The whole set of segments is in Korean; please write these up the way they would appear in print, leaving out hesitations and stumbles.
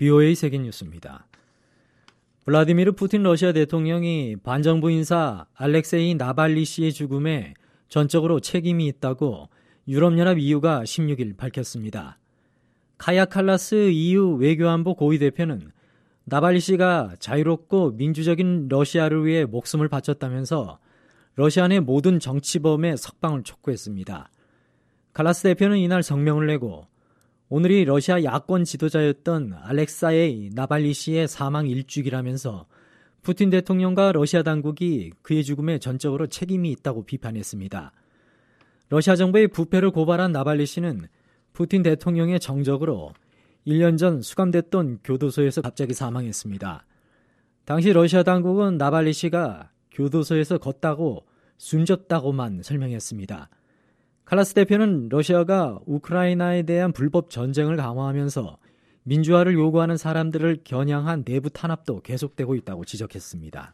BOA 세계뉴스입니다. 블라디미르 푸틴 러시아 대통령이 반정부 인사 알렉세이 나발리 씨의 죽음에 전적으로 책임이 있다고 유럽연합 EU가 16일 밝혔습니다. 카야 칼라스 EU 외교안보 고위 대표는 나발리 씨가 자유롭고 민주적인 러시아를 위해 목숨을 바쳤다면서 러시아 내 모든 정치범의 석방을 촉구했습니다. 칼라스 대표는 이날 성명을 내고 오늘이 러시아 야권 지도자였던 알렉사이 나발리 씨의 사망 일주기라면서 푸틴 대통령과 러시아 당국이 그의 죽음에 전적으로 책임이 있다고 비판했습니다. 러시아 정부의 부패를 고발한 나발리 씨는 푸틴 대통령의 정적으로 1년 전 수감됐던 교도소에서 갑자기 사망했습니다. 당시 러시아 당국은 나발리 씨가 교도소에서 걷다고 숨졌다고만 설명했습니다. 칼라스 대표는 러시아가 우크라이나에 대한 불법 전쟁을 강화하면서 민주화를 요구하는 사람들을 겨냥한 내부 탄압도 계속되고 있다고 지적했습니다.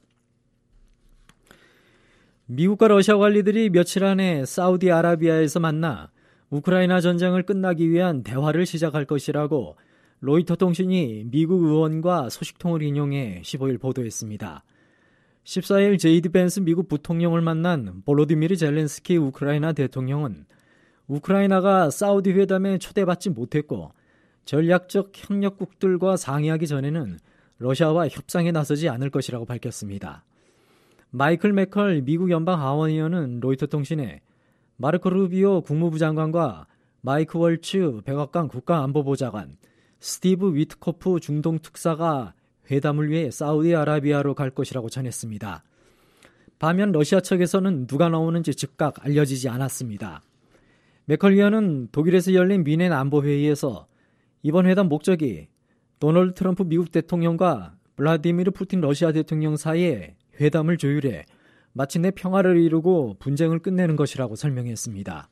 미국과 러시아 관리들이 며칠 안에 사우디아라비아에서 만나 우크라이나 전쟁을 끝나기 위한 대화를 시작할 것이라고 로이터 통신이 미국 의원과 소식통을 인용해 15일 보도했습니다. 14일 제이디 벤스 미국 부통령을 만난 볼로디미르 젤렌스키 우크라이나 대통령은 우크라이나가 사우디 회담에 초대받지 못했고 전략적 협력국들과 상의하기 전에는 러시아와 협상에 나서지 않을 것이라고 밝혔습니다. 마이클 매컬 미국 연방 하원의원은 로이터 통신에 마르코 루비오 국무부 장관과 마이크 월츠 백악관 국가안보보좌관, 스티브 위트코프 중동 특사가 회담을 위해 사우디아라비아로 갈 것이라고 전했습니다. 반면 러시아 측에서는 누가 나오는지 즉각 알려지지 않았습니다. 매컬 의원은 독일에서 열린 미넨 안보회의에서 이번 회담 목적이 도널드 트럼프 미국 대통령과 블라디미르 푸틴 러시아 대통령 사이에 회담을 조율해 마침내 평화를 이루고 분쟁을 끝내는 것이라고 설명했습니다.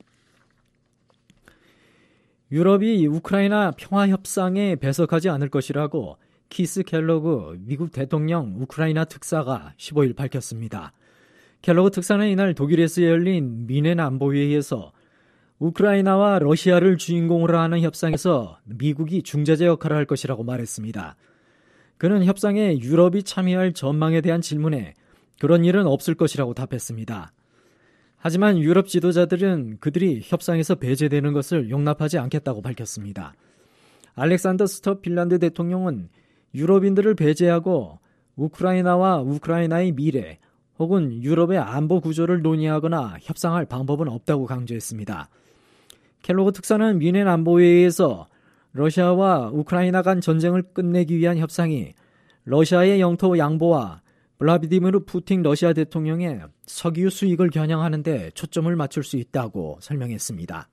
유럽이 우크라이나 평화협상에 배석하지 않을 것이라고 키스 켈로그 미국 대통령 우크라이나 특사가 15일 밝혔습니다. 켈로그 특사는 이날 독일에서 열린 미넨 안보회의에서 우크라이나와 러시아를 주인공으로 하는 협상에서 미국이 중재자 역할을 할 것이라고 말했습니다. 그는 협상에 유럽이 참여할 전망에 대한 질문에 그런 일은 없을 것이라고 답했습니다. 하지만 유럽 지도자들은 그들이 협상에서 배제되는 것을 용납하지 않겠다고 밝혔습니다. 알렉산더 스톱 핀란드 대통령은 유럽인들을 배제하고 우크라이나와 우크라이나의 미래 혹은 유럽의 안보 구조를 논의하거나 협상할 방법은 없다고 강조했습니다. 켈로그 특사는 미넨 안보회의에서 러시아와 우크라이나 간 전쟁을 끝내기 위한 협상이 러시아의 영토 양보와 블라디미르 푸틴 러시아 대통령의 석유 수익을 겨냥하는 데 초점을 맞출 수 있다고 설명했습니다.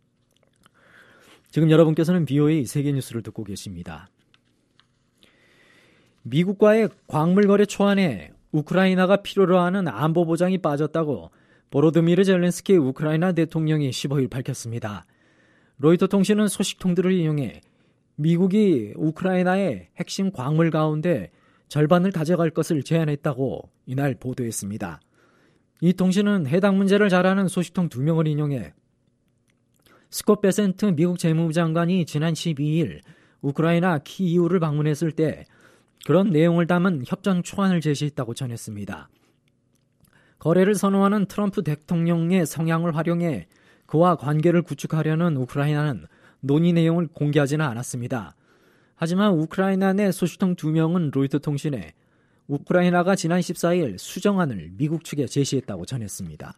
지금 여러분께서는 BOA 세계뉴스를 듣고 계십니다. 미국과의 광물 거래 초안에 우크라이나가 필요로 하는 안보 보장이 빠졌다고 보로드미르 젤렌스키 우크라이나 대통령이 15일 밝혔습니다. 로이터 통신은 소식통들을 인용해 미국이 우크라이나의 핵심 광물 가운데 절반을 가져갈 것을 제안했다고 이날 보도했습니다. 이 통신은 해당 문제를 잘 아는 소식통 2명을 인용해 스콧 베센트 미국 재무부 장관이 지난 12일 우크라이나 키이우를 방문했을 때 그런 내용을 담은 협정 초안을 제시했다고 전했습니다. 거래를 선호하는 트럼프 대통령의 성향을 활용해 그와 관계를 구축하려는 우크라이나는 논의 내용을 공개하지는 않았습니다. 하지만 우크라이나 내 소식통 2명은 로이터 통신에 우크라이나가 지난 14일 수정안을 미국 측에 제시했다고 전했습니다.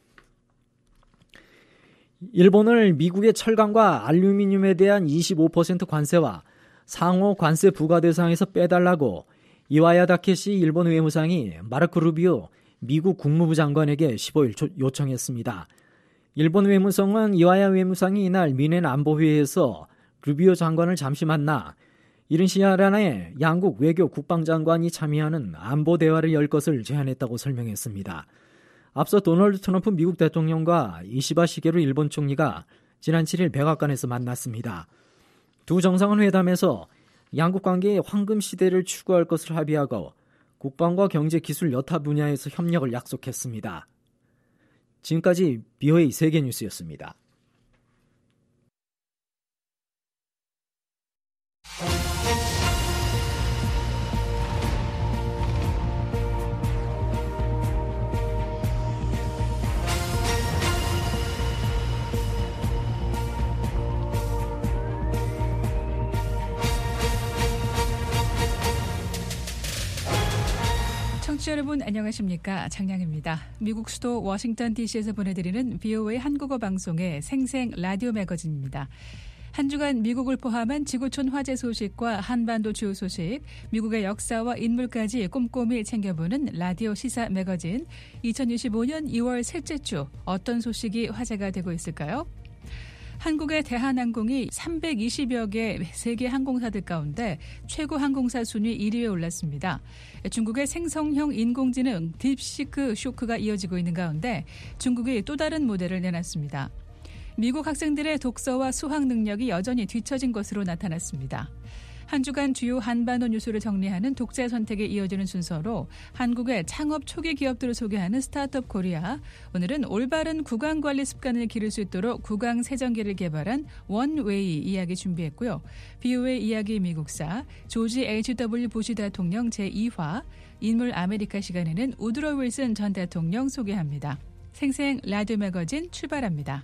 일본을 미국의 철강과 알루미늄에 대한 25% 관세와 상호 관세 부과 대상에서 빼달라고 이와야 다케시 일본 외무상이 마르코 루비오 미국 국무부 장관에게 15일 요청했습니다. 일본 외무성은 이와야 외무상이 이날 미넨 안보회의에서 루비오 장관을 잠시 만나 이른 시일 안에 양국 외교 국방장관이 참여하는 안보 대화를 열 것을 제안했다고 설명했습니다. 앞서 도널드 트럼프 미국 대통령과 이시바 시게루 일본 총리가 지난 7일 백악관에서 만났습니다. 두 정상은 회담에서 양국 관계의 황금 시대를 추구할 것을 합의하고 국방과 경제, 기술 여타 분야에서 협력을 약속했습니다. 지금까지 BOA 세계뉴스였습니다. 청취자 여러분 안녕하십니까. 장량입니다. 미국 수도 워싱턴 DC에서 보내드리는 VOA 한국어 방송의 생생 라디오 매거진입니다. 한 주간 미국을 포함한 지구촌 화재 소식과 한반도 주요 소식, 미국의 역사와 인물까지 꼼꼼히 챙겨보는 라디오 시사 매거진. 2025년 2월 셋째 주 어떤 소식이 화제가 되고 있을까요? 한국의 대한항공이 320여 개 세계 항공사들 가운데 최고 항공사 순위 1위에 올랐습니다. 중국의 생성형 인공지능 딥시크 쇼크가 이어지고 있는 가운데 중국이 또 다른 모델을 내놨습니다. 미국 학생들의 독서와 수학 능력이 여전히 뒤처진 것으로 나타났습니다. 한 주간 주요 한반도 뉴스를 정리하는 독자 선택에 이어지는 순서로 한국의 창업 초기 기업들을 소개하는 스타트업 코리아. 오늘은 올바른 구강 관리 습관을 기를 수 있도록 구강 세정기를 개발한 원웨이 이야기 준비했고요. VOA 이야기 미국사, 조지 H.W. 부시 대통령 제2화, 인물 아메리카 시간에는 우드로 윌슨 전 대통령 소개합니다. 생생 라디오 매거진 출발합니다.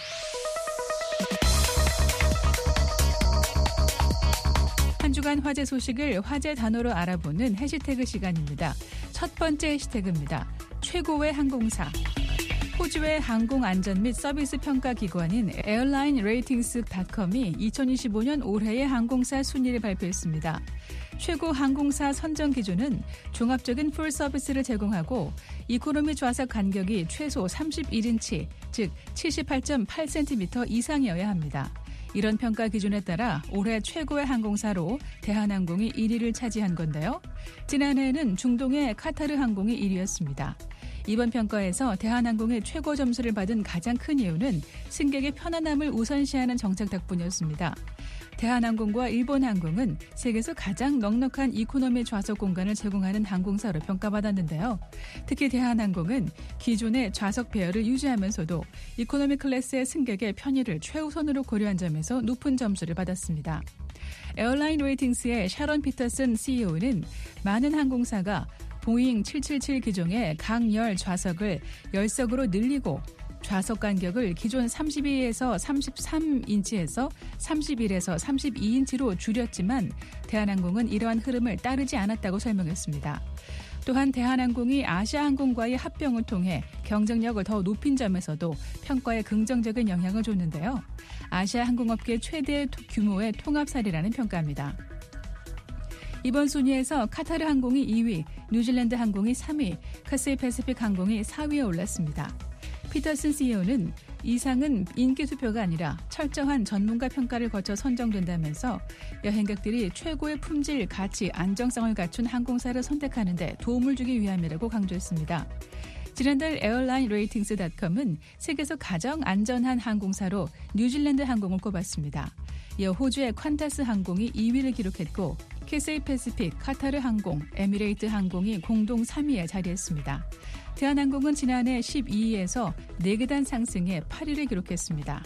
한 주간 화제 소식을 화제 단어로 알아보는 해시태그 시간입니다. 첫 번째 해시태그입니다. 최고의 항공사. 호주의 항공안전 및 서비스 평가 기관인 airlineratings.com이 2025년 올해의 항공사 순위를 발표했습니다. 최고 항공사 선정 기준은 종합적인 풀 서비스를 제공하고 이코노미 좌석 간격이 최소 31인치, 즉 78.8cm 이상이어야 합니다. 이런 평가 기준에 따라 올해 최고의 항공사로 대한항공이 1위를 차지한 건데요. 지난해에는 중동의 카타르 항공이 1위였습니다. 이번 평가에서 대한항공의 최고 점수를 받은 가장 큰 이유는 승객의 편안함을 우선시하는 정책 덕분이었습니다. 대한항공과 일본항공은 세계에서 가장 넉넉한 이코노미 좌석 공간을 제공하는 항공사로 평가받았는데요. 특히 대한항공은 기존의 좌석 배열을 유지하면서도 이코노미 클래스의 승객의 편의를 최우선으로 고려한 점에서 높은 점수를 받았습니다. 에어라인 레이팅스의 샤론 피터슨 CEO는 많은 항공사가 보잉 777 기종의 강열 좌석을 10석으로 늘리고 좌석 간격을 기존 32에서 33인치에서 31에서 32인치로 줄였지만 대한항공은 이러한 흐름을 따르지 않았다고 설명했습니다. 또한 대한항공이 아시아항공과의 합병을 통해 경쟁력을 더 높인 점에서도 평가에 긍정적인 영향을 줬는데요. 아시아항공업계 최대 규모의 통합사례라는 평가입니다. 이번 순위에서 카타르 항공이 2위, 뉴질랜드 항공이 3위, 카세이 패시픽 항공이 4위에 올랐습니다. 피터슨 CEO는 이상은 인기 투표가 아니라 철저한 전문가 평가를 거쳐 선정된다면서 여행객들이 최고의 품질, 가치, 안정성을 갖춘 항공사를 선택하는 데 도움을 주기 위함이라고 강조했습니다. 지난달 airlineratings.com은 세계에서 가장 안전한 항공사로 뉴질랜드 항공을 꼽았습니다. 이어 호주의 퀀타스 항공이 2위를 기록했고 캐세이 패시픽, 카타르 항공, 에미레이트 항공이 공동 3위에 자리했습니다. 대한항공은 지난해 12위에서 4계단 상승해 8위를 기록했습니다.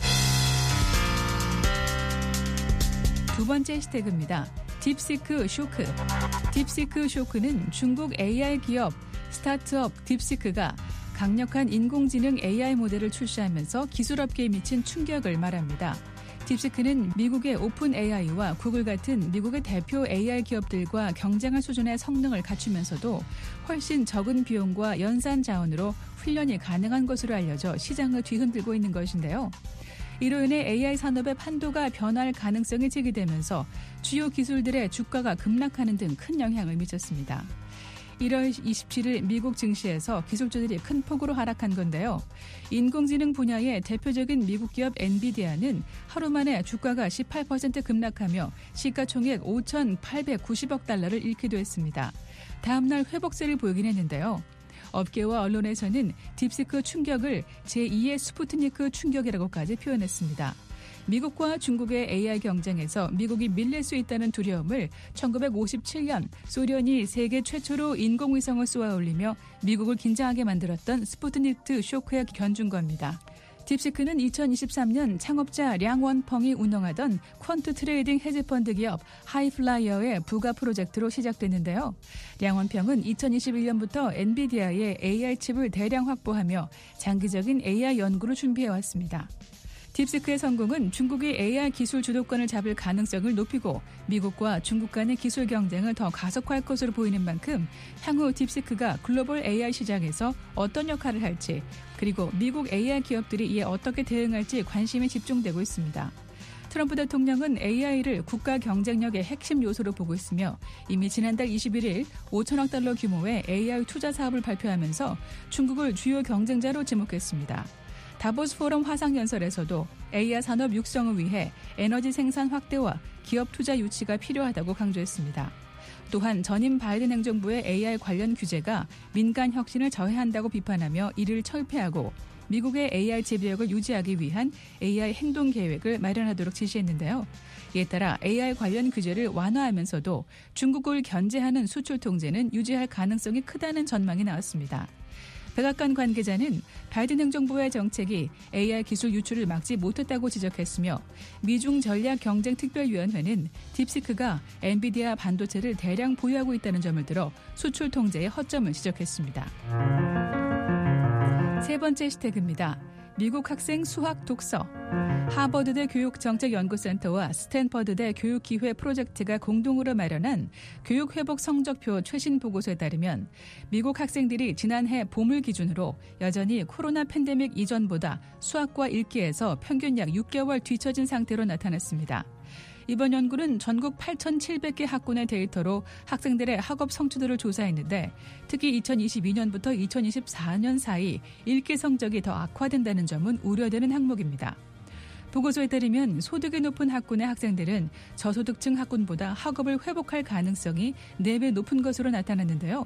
두 번째 해시태그입니다. 딥시크 쇼크. 딥시크 쇼크는 중국 AI 기업 스타트업 딥시크가 강력한 인공지능 AI 모델을 출시하면서 기술업계에 미친 충격을 말합니다. 딥시크는 미국의 오픈 AI와 구글 같은 미국의 대표 AI 기업들과 경쟁할 수준의 성능을 갖추면서도 훨씬 적은 비용과 연산 자원으로 훈련이 가능한 것으로 알려져 시장을 뒤흔들고 있는 것인데요. 이로 인해 AI 산업의 판도가 변할 가능성이 제기되면서 주요 기술들의 주가가 급락하는 등 큰 영향을 미쳤습니다. 1월 27일 미국 증시에서 기술주들이 큰 폭으로 하락한 건데요. 인공지능 분야의 대표적인 미국 기업 엔비디아는 하루 만에 주가가 18% 급락하며 시가총액 5,890억 달러를 잃기도 했습니다. 다음 날 회복세를 보이긴 했는데요. 업계와 언론에서는 딥시크 충격을 제2의 스푸트니크 충격이라고까지 표현했습니다. 미국과 중국의 AI 경쟁에서 미국이 밀릴 수 있다는 두려움을 1957년 소련이 세계 최초로 인공위성을 쏘아 올리며 미국을 긴장하게 만들었던 스푸트니크 쇼크에 견준 겁니다. 딥시크는 2023년 창업자 량원펑이 운영하던 퀀트 트레이딩 헤지펀드 기업 하이플라이어의 부가 프로젝트로 시작됐는데요. 량원펑은 2021년부터 엔비디아의 AI 칩을 대량 확보하며 장기적인 AI 연구를 준비해왔습니다. 딥시크의 성공은 중국이 AI 기술 주도권을 잡을 가능성을 높이고 미국과 중국 간의 기술 경쟁을 더 가속화할 것으로 보이는 만큼 향후 딥시크가 글로벌 AI 시장에서 어떤 역할을 할지 그리고 미국 AI 기업들이 이에 어떻게 대응할지 관심이 집중되고 있습니다. 트럼프 대통령은 AI를 국가 경쟁력의 핵심 요소로 보고 있으며 이미 지난달 21일 5천억 달러 규모의 AI 투자 사업을 발표하면서 중국을 주요 경쟁자로 지목했습니다. 다보스 포럼 화상연설에서도 AI 산업 육성을 위해 에너지 생산 확대와 기업 투자 유치가 필요하다고 강조했습니다. 또한 전임 바이든 행정부의 AI 관련 규제가 민간 혁신을 저해한다고 비판하며 이를 철폐하고 미국의 AI 지배력을 유지하기 위한 AI 행동 계획을 마련하도록 지시했는데요. 이에 따라 AI 관련 규제를 완화하면서도 중국을 견제하는 수출 통제는 유지할 가능성이 크다는 전망이 나왔습니다. 백악관 관계자는 바이든 행정부의 정책이 AI 기술 유출을 막지 못했다고 지적했으며 미중 전략경쟁특별위원회는 딥시크가 엔비디아 반도체를 대량 보유하고 있다는 점을 들어 수출 통제의 허점을 지적했습니다. 세 번째 해시태그입니다. 미국 학생 수학 독서. 하버드대 교육정책연구센터와 스탠퍼드대 교육기회 프로젝트가 공동으로 마련한 교육회복 성적표 최신 보고서에 따르면 미국 학생들이 지난해 봄을 기준으로 여전히 코로나 팬데믹 이전보다 수학과 읽기에서 평균 약 6개월 뒤처진 상태로 나타났습니다. 이번 연구는 전국 8,700개 학군의 데이터로 학생들의 학업 성취도를 조사했는데 특히 2022년부터 2024년 사이 읽기 성적이 더 악화된다는 점은 우려되는 항목입니다. 보고서에 따르면 소득이 높은 학군의 학생들은 저소득층 학군보다 학업을 회복할 가능성이 4배 높은 것으로 나타났는데요.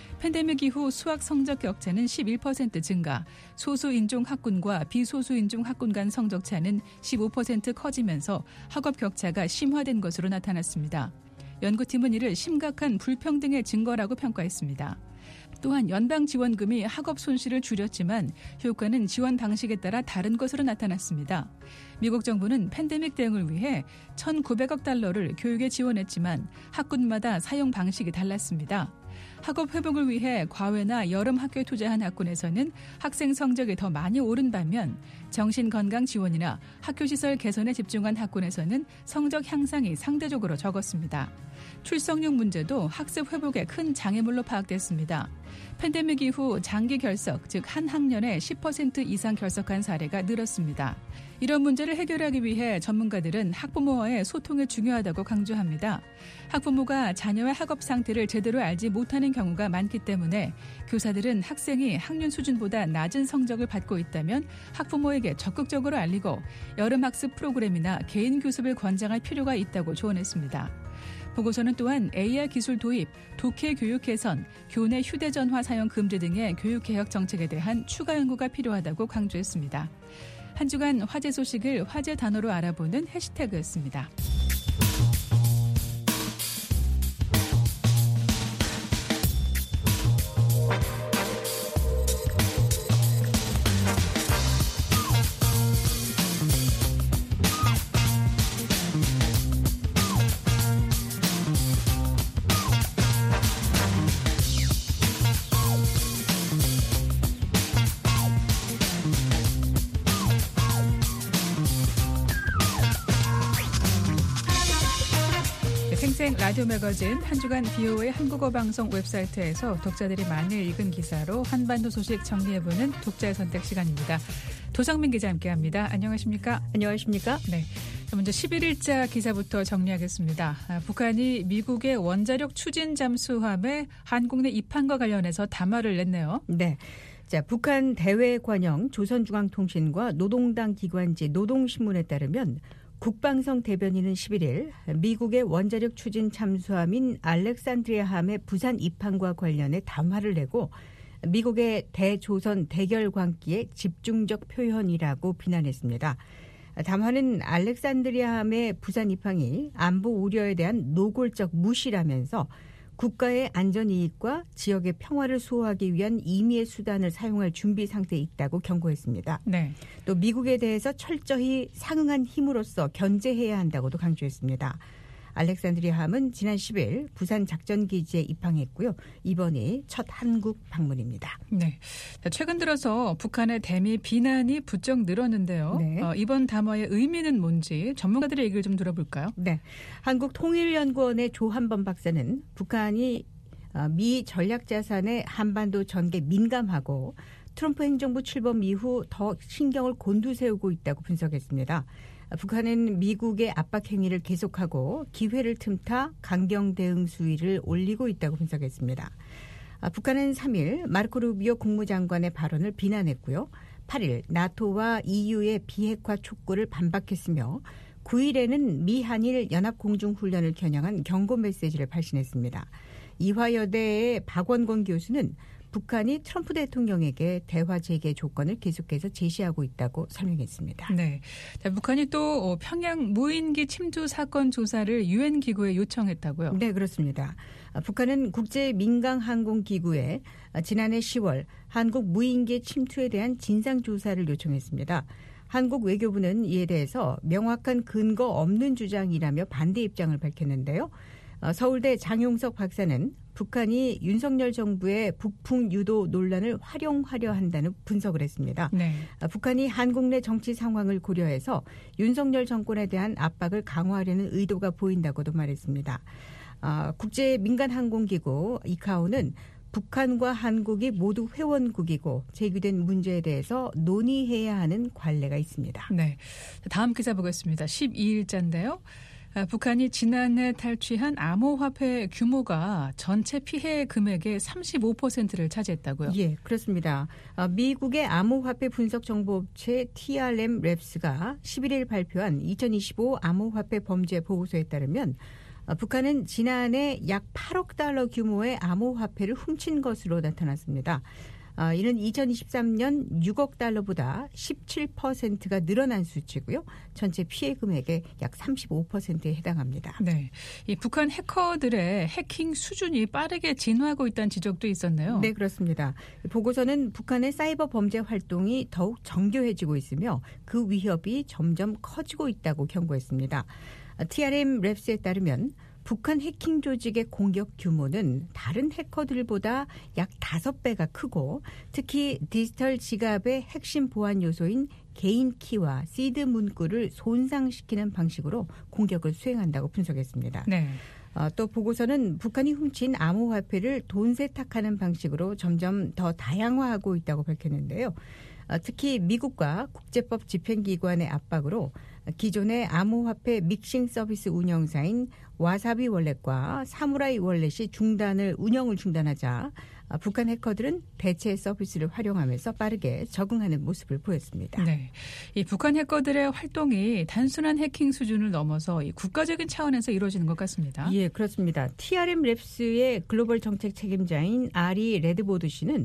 팬데믹 이후 수학 성적 격차는 11% 증가, 소수인종 학군과 비소수인종 학군 간 성적 차는 15% 커지면서 학업 격차가 심화된 것으로 나타났습니다. 연구팀은 이를 심각한 불평등의 증거라고 평가했습니다. 또한 연방 지원금이 학업 손실을 줄였지만 효과는 지원 방식에 따라 다른 것으로 나타났습니다. 미국 정부는 팬데믹 대응을 위해 1,900억 달러를 교육에 지원했지만 학군마다 사용 방식이 달랐습니다. 학업 회복을 위해 과외나 여름 학교에 투자한 학군에서는 학생 성적이 더 많이 오른 반면 정신건강 지원이나 학교시설 개선에 집중한 학군에서는 성적 향상이 상대적으로 적었습니다. 출석률 문제도 학습 회복에 큰 장애물로 파악됐습니다. 팬데믹 이후 장기 결석, 즉 한 학년에 10% 이상 결석한 사례가 늘었습니다. 이런 문제를 해결하기 위해 전문가들은 학부모와의 소통이 중요하다고 강조합니다. 학부모가 자녀의 학업 상태를 제대로 알지 못하는 경우가 많기 때문에 교사들은 학생이 학년 수준보다 낮은 성적을 받고 있다면 학부모에게 적극적으로 알리고 여름 학습 프로그램이나 개인 교습을 권장할 필요가 있다고 조언했습니다. 보고서는 또한 AI 기술 도입, 독해 교육 개선, 교내 휴대전화 사용 금지 등의 교육개혁 정책에 대한 추가 연구가 필요하다고 강조했습니다. 한 주간 화제 소식을 화제 단어로 알아보는 해시태그였습니다. 생생 라디오 매거진 한 주간 BOA 한국어 방송 웹사이트에서 독자들이 많이 읽은 기사로 한반도 소식 정리해보는 독자의 선택 시간입니다. 도성민 기자 함께합니다. 안녕하십니까? 안녕하십니까? 네. 먼저 11일자 기사부터 정리하겠습니다. 북한이 미국의 원자력 추진 잠수함의 한국 내 입항과 관련해서 담화를 냈네요. 네. 자, 북한 대외관영 조선중앙통신과 노동당 기관지 노동신문에 따르면 국방성 대변인은 11일 미국의 원자력 추진 잠수함인 알렉산드리아함의 부산 입항과 관련해 담화를 내고 미국의 대조선 대결 광기의 집중적 표현이라고 비난했습니다. 담화는 알렉산드리아함의 부산 입항이 안보 우려에 대한 노골적 무시라면서 국가의 안전이익과 지역의 평화를 수호하기 위한 임의의 수단을 사용할 준비 상태에 있다고 경고했습니다. 네. 또 미국에 대해서 철저히 상응한 힘으로서 견제해야 한다고도 강조했습니다. 알렉산드리아함은 지난 10일 부산 작전기지에 입항했고요. 이번이 첫 한국 방문입니다. 네, 최근 들어서 북한의 대미 비난이 부쩍 늘었는데요. 네. 이번 담화의 의미는 뭔지 전문가들의 얘기를 좀 들어볼까요? 네, 한국통일연구원의 조한범 박사는 북한이 미 전략자산의 한반도 전개 민감하고 트럼프 행정부 출범 이후 더 신경을 곤두세우고 있다고 분석했습니다. 북한은 미국의 압박 행위를 계속하고 기회를 틈타 강경 대응 수위를 올리고 있다고 분석했습니다. 북한은 3일 마르코 루비오 국무장관의 발언을 비난했고요. 8일 나토와 EU의 비핵화 촉구를 반박했으며 9일에는 미한일 연합공중훈련을 겨냥한 경고 메시지를 발신했습니다. 이화여대의 박원권 교수는 북한이 트럼프 대통령에게 대화 재개 조건을 계속해서 제시하고 있다고 설명했습니다. 네, 북한이 또 평양 무인기 침투 사건 조사를 유엔 기구에 요청했다고요? 네, 그렇습니다. 북한은 국제민간항공기구에 지난해 10월 한국 무인기 침투에 대한 진상조사를 요청했습니다. 한국 외교부는 이에 대해서 명확한 근거 없는 주장이라며 반대 입장을 밝혔는데요. 서울대 장용석 박사는 북한이 윤석열 정부의 북풍 유도 논란을 활용하려 한다는 분석을 했습니다. 네. 북한이 한국 내 정치 상황을 고려해서 윤석열 정권에 대한 압박을 강화하려는 의도가 보인다고도 말했습니다. 국제민간항공기구 이카오는 북한과 한국이 모두 회원국이고 제기된 문제에 대해서 논의해야 하는 관례가 있습니다. 네, 다음 기사 보겠습니다. 12일자인데요. 북한이 지난해 탈취한 암호화폐 규모가 전체 피해 금액의 35%를 차지했다고요? 예, 그렇습니다. 미국의 암호화폐 분석 정보업체 TRM 랩스가 11일 발표한 2025 암호화폐 범죄 보고서에 따르면 북한은 지난해 약 8억 달러 규모의 암호화폐를 훔친 것으로 나타났습니다. 이는 2023년 6억 달러보다 17%가 늘어난 수치고요. 전체 피해 금액의 약 35%에 해당합니다. 네, 이 북한 해커들의 해킹 수준이 빠르게 진화하고 있다는 지적도 있었네요. 네, 그렇습니다. 보고서는 북한의 사이버 범죄 활동이 더욱 정교해지고 있으며 그 위협이 점점 커지고 있다고 경고했습니다. TRM 랩스에 따르면 북한 해킹 조직의 공격 규모는 다른 해커들보다 약 5배가 크고 특히 디지털 지갑의 핵심 보안 요소인 개인 키와 시드 문구를 손상시키는 방식으로 공격을 수행한다고 분석했습니다. 네. 또 보고서는 북한이 훔친 암호화폐를 돈 세탁하는 방식으로 점점 더 다양화하고 있다고 밝혔는데요. 특히 미국과 국제법 집행기관의 압박으로 기존의 암호화폐 믹싱 서비스 운영사인 와사비 월렛과 사무라이 월렛이 운영을 중단하자 북한 해커들은 대체 서비스를 활용하면서 빠르게 적응하는 모습을 보였습니다. 네, 이 북한 해커들의 활동이 단순한 해킹 수준을 넘어서 이 국가적인 차원에서 이루어지는 것 같습니다. 예, 그렇습니다. TRM 랩스의 글로벌 정책 책임자인 아리 레드보드 씨는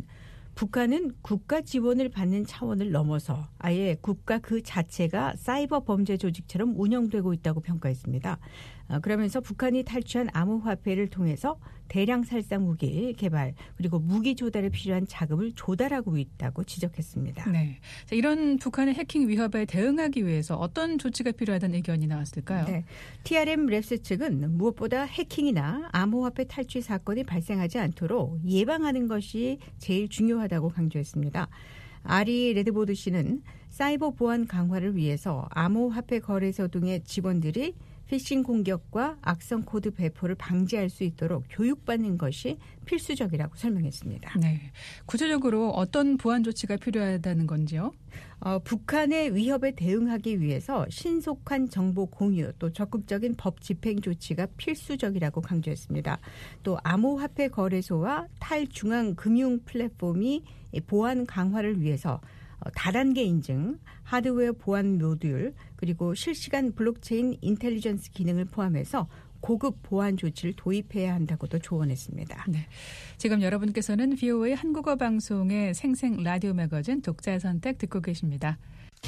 북한은 국가 지원을 받는 차원을 넘어서 아예 국가 그 자체가 사이버 범죄 조직처럼 운영되고 있다고 평가했습니다. 그러면서 북한이 탈취한 암호화폐를 통해서 대량 살상 무기 개발 그리고 무기 조달에 필요한 자금을 조달하고 있다고 지적했습니다. 네, 이런 북한의 해킹 위협에 대응하기 위해서 어떤 조치가 필요하다는 의견이 나왔을까요? 네, TRM 랩스 측은 무엇보다 해킹이나 암호화폐 탈취 사건이 발생하지 않도록 예방하는 것이 제일 중요하다고 강조했습니다. 아리 레드보드 씨는 사이버 보안 강화를 위해서 암호화폐 거래소 등의 직원들이 피싱 공격과 악성 코드 배포를 방지할 수 있도록 교육받는 것이 필수적이라고 설명했습니다. 네, 구체적으로 어떤 보안 조치가 필요하다는 건지요? 북한의 위협에 대응하기 위해서 신속한 정보 공유 또 적극적인 법 집행 조치가 필수적이라고 강조했습니다. 또 암호화폐 거래소와 탈중앙 금융 플랫폼이 보안 강화를 위해서 다단계 인증, 하드웨어 보안 모듈, 그리고 실시간 블록체인 인텔리전스 기능을 포함해서 고급 보안 조치를 도입해야 한다고도 조언했습니다. 네, 지금 여러분께서는 VOA 한국어 방송의 생생 라디오 매거진 독자 선택 듣고 계십니다.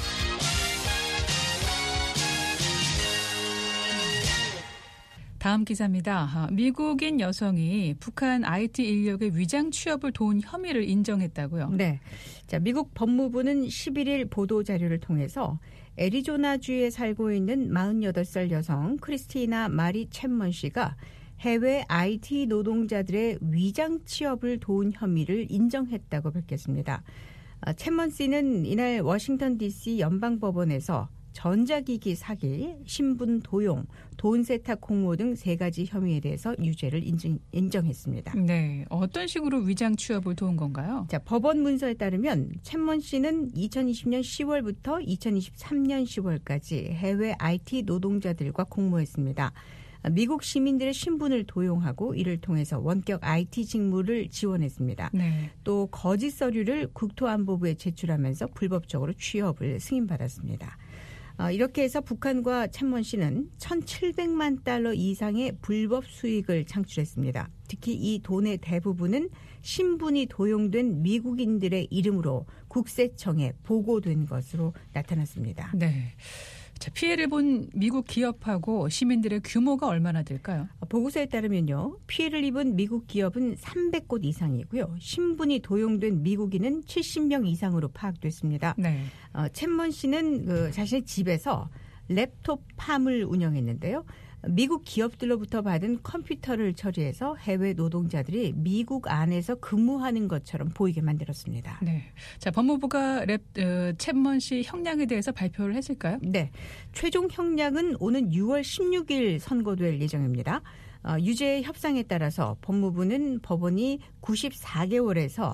다음 기사입니다. 미국인 여성이 북한 IT 인력의 위장 취업을 도운 혐의를 인정했다고요? 네. 자, 미국 법무부는 11일 보도자료를 통해서 애리조나주에 살고 있는 48살 여성 크리스티나 마리 챗먼 씨가 해외 IT 노동자들의 위장 취업을 도운 혐의를 인정했다고 밝혔습니다. 챗먼 씨는 이날 워싱턴 DC 연방법원에서 전자기기 사기, 신분 도용, 돈 세탁 공모 등 3가지 혐의에 대해서 유죄를 인정했습니다. 네, 어떤 식으로 위장 취업을 도운 건가요? 자, 법원 문서에 따르면 챗먼 씨는 2020년 10월부터 2023년 10월까지 해외 IT 노동자들과 공모했습니다. 미국 시민들의 신분을 도용하고 이를 통해서 원격 IT 직무를 지원했습니다. 네. 또 거짓 서류를 국토안보부에 제출하면서 불법적으로 취업을 승인받았습니다. 이렇게 해서 북한과 챗먼 씨는 1,700만 달러 이상의 불법 수익을 창출했습니다. 특히 이 돈의 대부분은 신분이 도용된 미국인들의 이름으로 국세청에 보고된 것으로 나타났습니다. 네. 자, 피해를 본 미국 기업하고 시민들의 규모가 얼마나 될까요? 보고서에 따르면요. 피해를 입은 미국 기업은 300곳 이상이고요. 신분이 도용된 미국인은 70명 이상으로 파악됐습니다. 네. 챗먼 씨는 자신의 집에서 랩톱 팜을 운영했는데요. 미국 기업들로부터 받은 컴퓨터를 처리해서 해외 노동자들이 미국 안에서 근무하는 것처럼 보이게 만들었습니다. 네. 자, 법무부가 챗먼 씨 형량에 대해서 발표를 했을까요? 네. 최종 형량은 오는 6월 16일 선고될 예정입니다. 유죄 협상에 따라서 법무부는 법원이 94개월에서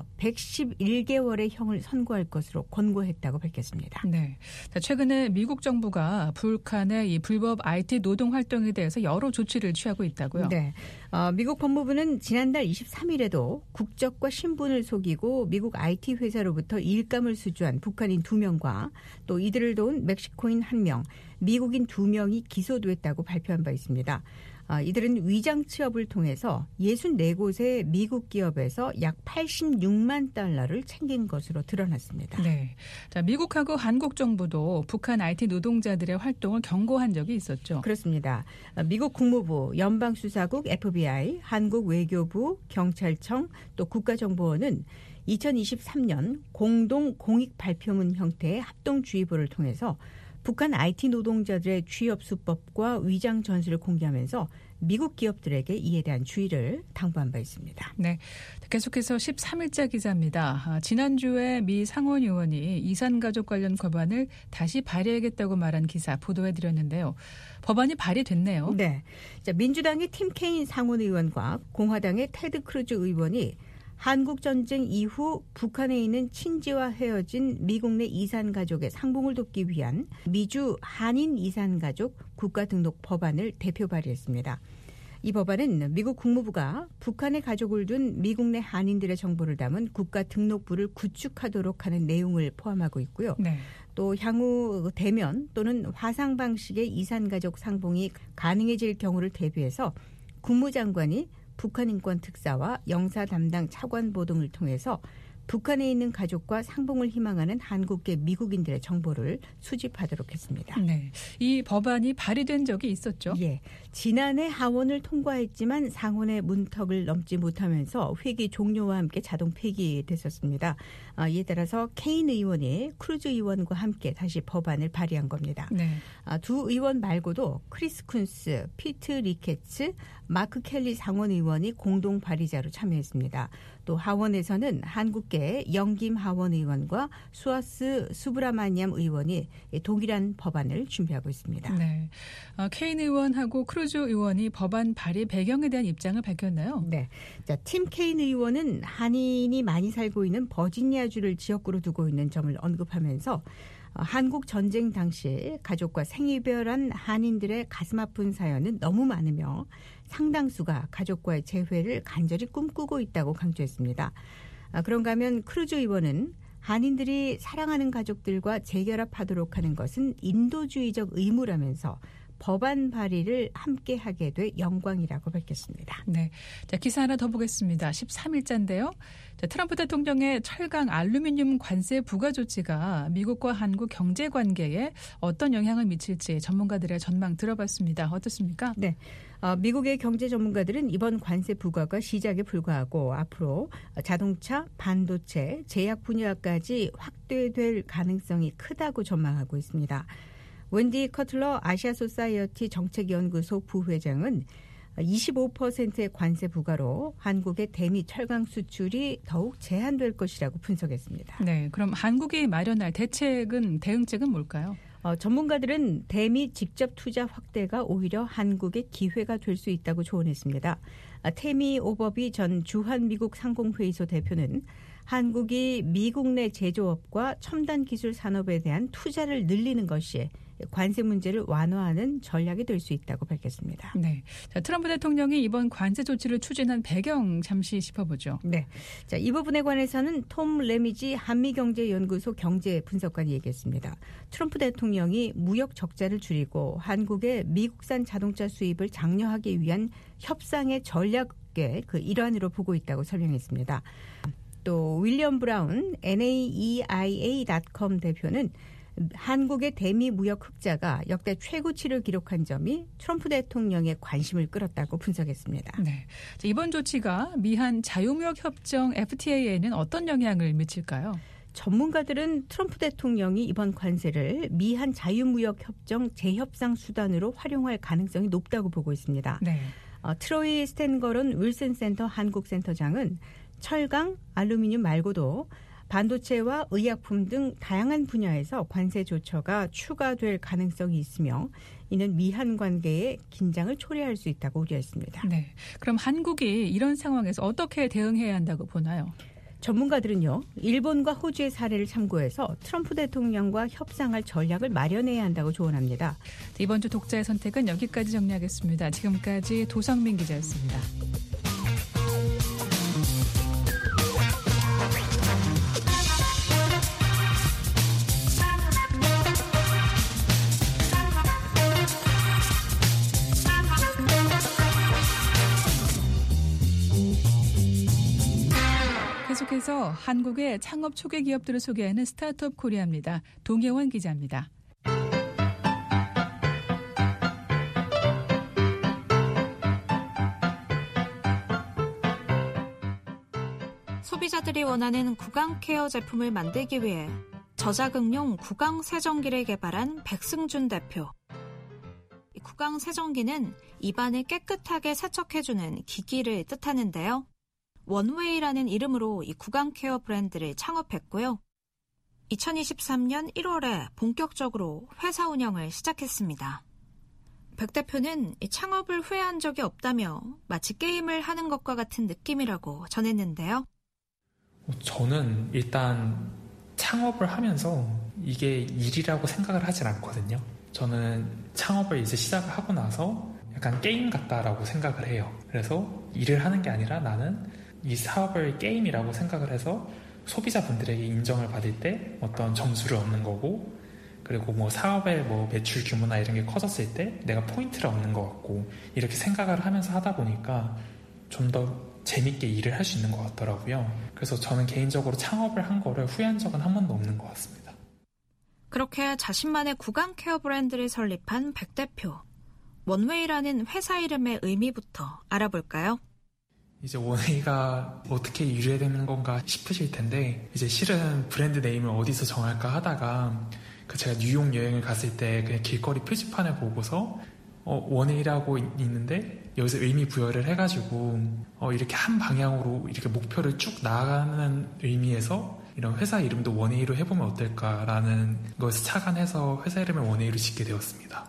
111개월의 형을 선고할 것으로 권고했다고 밝혔습니다. 네. 자, 최근에 미국 정부가 북한의 이 불법 IT 노동 활동에 대해서 여러 조치를 취하고 있다고요? 네. 미국 법무부는 지난달 23일에도 국적과 신분을 속이고 미국 IT 회사로부터 일감을 수주한 북한인 2명과 또 이들을 도운 멕시코인 1명, 미국인 2명이 기소됐다고 발표한 바 있습니다. 이들은 위장 취업을 통해서 64곳의 미국 기업에서 약 86만 달러를 챙긴 것으로 드러났습니다. 네. 자, 미국하고 한국 정부도 북한 IT 노동자들의 활동을 경고한 적이 있었죠. 그렇습니다. 미국 국무부, 연방수사국 FBI, 한국 외교부, 경찰청, 또 국가정보원은 2023년 공동 공익 발표문 형태의 합동주의보를 통해서 북한 IT 노동자들의 취업 수법과 위장 전술을 공개하면서 미국 기업들에게 이에 대한 주의를 당부한 바 있습니다. 네, 계속해서 13일자 기자입니다. 지난주에 미 상원 의원이 이산가족 관련 법안을 다시 발의하겠다고 말한 기사 보도해드렸는데요. 법안이 발의됐네요. 네, 자, 민주당의 팀 케인 상원 의원과 공화당의 테드 크루즈 의원이 한국전쟁 이후 북한에 있는 친지와 헤어진 미국 내 이산가족의 상봉을 돕기 위한 미주 한인 이산가족 국가등록 법안을 대표 발의했습니다. 이 법안은 미국 국무부가 북한에 가족을 둔 미국 내 한인들의 정보를 담은 국가등록부를 구축하도록 하는 내용을 포함하고 있고요. 네. 또 향후 대면 또는 화상 방식의 이산가족 상봉이 가능해질 경우를 대비해서 국무장관이 북한 인권 특사와 영사 담당 차관보 등을 통해서 북한에 있는 가족과 상봉을 희망하는 한국계 미국인들의 정보를 수집하도록 했습니다. 네, 이 법안이 발의된 적이 있었죠? 예, 지난해 하원을 통과했지만 상원의 문턱을 넘지 못하면서 회기 종료와 함께 자동 폐기됐었습니다. 이에 따라서 케인 의원이 크루즈 의원과 함께 다시 법안을 발의한 겁니다. 네. 두 의원 말고도 크리스 쿤스, 피트 리케츠, 마크 켈리 상원 의원이 공동 발의자로 참여했습니다. 또 하원에서는 한국계 영김 하원 의원과 수아스 수브라마니암 의원이 동일한 법안을 준비하고 있습니다. 네, 케인 의원하고 크루즈 의원이 법안 발의 배경에 대한 입장을 밝혔나요? 네, 자, 팀 케인 의원은 한인이 많이 살고 있는 버지니아주를 지역구로 두고 있는 점을 언급하면서 한국 전쟁 당시 가족과 생이별한 한인들의 가슴 아픈 사연은 너무 많으며 상당수가 가족과의 재회를 간절히 꿈꾸고 있다고 강조했습니다. 그런가 하면 크루즈 의원은 한인들이 사랑하는 가족들과 재결합하도록 하는 것은 인도주의적 의무라면서 법안 발의를 함께 하게 돼 영광이라고 밝혔습니다. 네, 자, 기사 하나 더 보겠습니다. 13일자인데요. 자, 트럼프 대통령의 철강 알루미늄 관세 부과 조치가 미국과 한국 경제 관계에 어떤 영향을 미칠지 전문가들의 전망 들어봤습니다. 어떻습니까? 네. 미국의 경제 전문가들은 이번 관세 부과가 시작에 불과하고 앞으로 자동차, 반도체, 제약 분야까지 확대될 가능성이 크다고 전망하고 있습니다. 웬디 커틀러 아시아 소사이어티 정책연구소 부회장은 25%의 관세 부과로 한국의 대미 철강 수출이 더욱 제한될 것이라고 분석했습니다. 네, 그럼 한국이 마련할 대응책은 뭘까요? 전문가들은 대미 직접 투자 확대가 오히려 한국의 기회가 될 수 있다고 조언했습니다. 태미 오버비 전 주한미국 상공회의소 대표는 한국이 미국 내 제조업과 첨단 기술 산업에 대한 투자를 늘리는 것이 관세 문제를 완화하는 전략이 될 수 있다고 밝혔습니다. 네, 자, 트럼프 대통령이 이번 관세 조치를 추진한 배경 잠시 짚어보죠. 네, 자, 이 부분에 관해서는 톰 레미지 한미경제연구소 경제분석관이 얘기했습니다. 트럼프 대통령이 무역 적자를 줄이고 한국의 미국산 자동차 수입을 장려하기 위한 협상의 전략의 그 일환으로 보고 있다고 설명했습니다. 또 윌리엄 브라운 NAEIA.com 대표는 한국의 대미 무역 흑자가 역대 최고치를 기록한 점이 트럼프 대통령의 관심을 끌었다고 분석했습니다. 네, 이번 조치가 미한 자유무역 협정 FTA에는 어떤 영향을 미칠까요? 전문가들은 트럼프 대통령이 이번 관세를 미한 자유무역 협정 재협상 수단으로 활용할 가능성이 높다고 보고 있습니다. 네. 트로이 스탠거론 윌슨 센터 한국센터장은 철강, 알루미늄 말고도 반도체와 의약품 등 다양한 분야에서 관세 조처가 추가될 가능성이 있으며 이는 미한 관계의 긴장을 초래할 수 있다고 우려했습니다. 네, 그럼 한국이 이런 상황에서 어떻게 대응해야 한다고 보나요? 전문가들은요, 일본과 호주의 사례를 참고해서 트럼프 대통령과 협상할 전략을 마련해야 한다고 조언합니다. 이번 주 독자의 선택은 여기까지 정리하겠습니다. 지금까지 도성민 기자였습니다. 계속해서 한국의 창업 초기 기업들을 소개하는 스타트업 코리아입니다. 동혜원 기자입니다. 소비자들이 원하는 구강 케어 제품을 만들기 위해 저자극용 구강 세정기를 개발한 백승준 대표. 이 구강 세정기는 입안을 깨끗하게 세척해주는 기기를 뜻하는데요. 원웨이라는 이름으로 이 구강 케어 브랜드를 창업했고요. 2023년 1월에 본격적으로 회사 운영을 시작했습니다. 백 대표는 이 창업을 후회한 적이 없다며 마치 게임을 하는 것과 같은 느낌이라고 전했는데요. 저는 일단 창업을 하면서 이게 일이라고 생각을 하진 않거든요. 저는 창업을 이제 시작을 하고 나서 약간 게임 같다라고 생각을 해요. 그래서 일을 하는 게 아니라 나는 이 사업을 게임이라고 생각을 해서 소비자분들에게 인정을 받을 때 어떤 점수를 얻는 거고, 그리고 뭐 사업의 뭐 매출 규모나 이런 게 커졌을 때 내가 포인트를 얻는 것 같고, 이렇게 생각을 하면서 하다 보니까 좀 더 재밌게 일을 할 수 있는 것 같더라고요. 그래서 저는 개인적으로 창업을 한 거를 후회한 적은 한 번도 없는 것 같습니다. 그렇게 자신만의 구강 케어 브랜드를 설립한 백 대표. 원웨이라는 회사 이름의 의미부터 알아볼까요? 이제 원웨이가 어떻게 유래되는 건가 싶으실 텐데, 이제 실은 브랜드 네임을 어디서 정할까 하다가 제가 뉴욕 여행을 갔을 때 그냥 길거리 표지판을 보고서 원웨이라고 있는데 여기서 의미 부여를 해가지고 이렇게 한 방향으로 이렇게 목표를 쭉 나아가는 의미에서 이런 회사 이름도 원웨이로 해보면 어떨까라는 것을 착안해서 회사 이름을 원웨이로 짓게 되었습니다.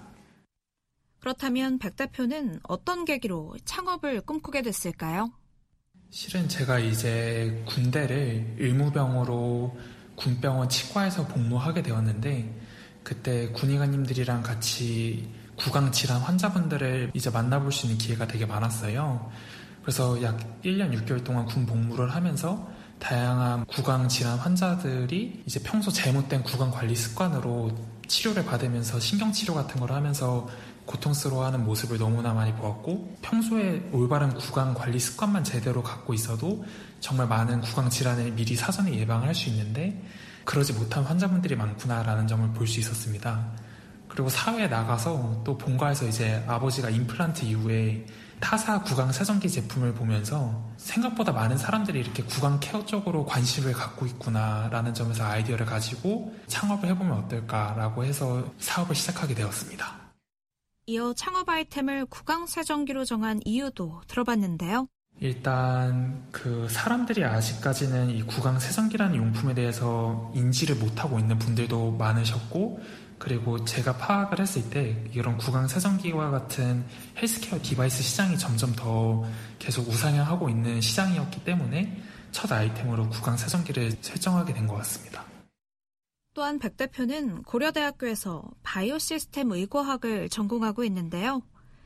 그렇다면 백 대표는 어떤 계기로 창업을 꿈꾸게 됐을까요? 실은 제가 이제 군대를 의무병으로 군병원 치과에서 복무하게 되었는데, 그때 군의관님들이랑 같이 구강 질환 환자분들을 이제 만나볼 수 있는 기회가 되게 많았어요. 그래서 약 1년 6개월 동안 군 복무를 하면서 다양한 구강 질환 환자들이 이제 평소 잘못된 구강 관리 습관으로 치료를 받으면서 신경치료 같은 걸 하면서 고통스러워하는 모습을 너무나 많이 보았고, 평소에 올바른 구강 관리 습관만 제대로 갖고 있어도 정말 많은 구강 질환을 미리 사전에 예방을 할 수 있는데 그러지 못한 환자분들이 많구나라는 점을 볼 수 있었습니다. 그리고 사회에 나가서 또 본가에서 이제 아버지가 임플란트 이후에 타사 구강 세정기 제품을 보면서 생각보다 많은 사람들이 이렇게 구강 케어 쪽으로 관심을 갖고 있구나라는 점에서 아이디어를 가지고 창업을 해보면 어떨까라고 해서 사업을 시작하게 되었습니다. 이어 창업 아이템을 구강 세정기로 정한 이유도 들어봤는데요. 일단 그 사람들이 아직까지는 이 구강 세정기라는 용품에 대해서 인지를 못하고 있는 분들도 많으셨고, 그리고 제가 파악을 했을 때 이런 구강 세정기와 같은 헬스케어 디바이스 시장이 점점 더 계속 우상향하고 있는 시장이었기 때문에 첫 아이템으로 구강 세정기를 설정하게 된 것 같습니다. 또한 백 대표는 고려대학교에서 바이오 시스템 의과학을 전공하고 있는데요.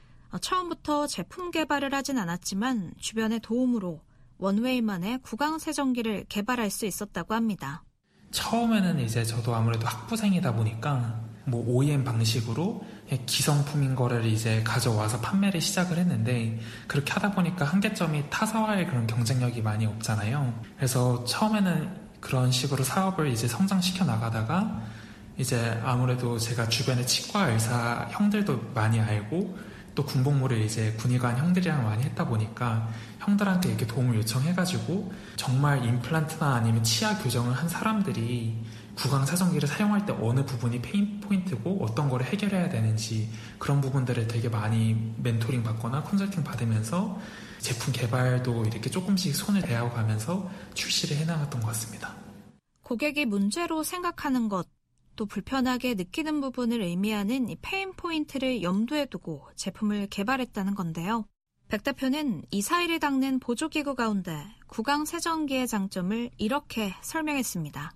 처음부터 제품 개발을 하진 않았지만 주변의 도움으로 원웨이만의 구강 세정기를 개발할 수 있었다고 합니다. 처음에는 이제 저도 아무래도 학부생이다 보니까 뭐 OEM 방식으로 기성품인 거를 이제 가져와서 판매를 시작을 했는데, 그렇게 하다 보니까 한계점이 타사와의 그런 경쟁력이 많이 없잖아요. 그래서 처음에는 그런 식으로 사업을 이제 성장시켜 나가다가 이제 아무래도 제가 주변에 치과 의사 형들도 많이 알고 또 군복무를 이제 군의관 형들이랑 많이 했다 보니까 형들한테 이렇게 도움을 요청해가지고 정말 임플란트나 아니면 치아 교정을 한 사람들이 구강 세정기를 사용할 때 어느 부분이 페인 포인트고 어떤 거를 해결해야 되는지 그런 부분들을 되게 많이 멘토링 받거나 컨설팅 받으면서 제품 개발도 이렇게 조금씩 손을 대하고 가면서 출시를 해나갔던 것 같습니다. 고객이 문제로 생각하는 것, 또 불편하게 느끼는 부분을 의미하는 이 페인 포인트를 염두에 두고 제품을 개발했다는 건데요. 백 대표는 이 사이를 닦는 보조기구 가운데 구강 세정기의 장점을 이렇게 설명했습니다.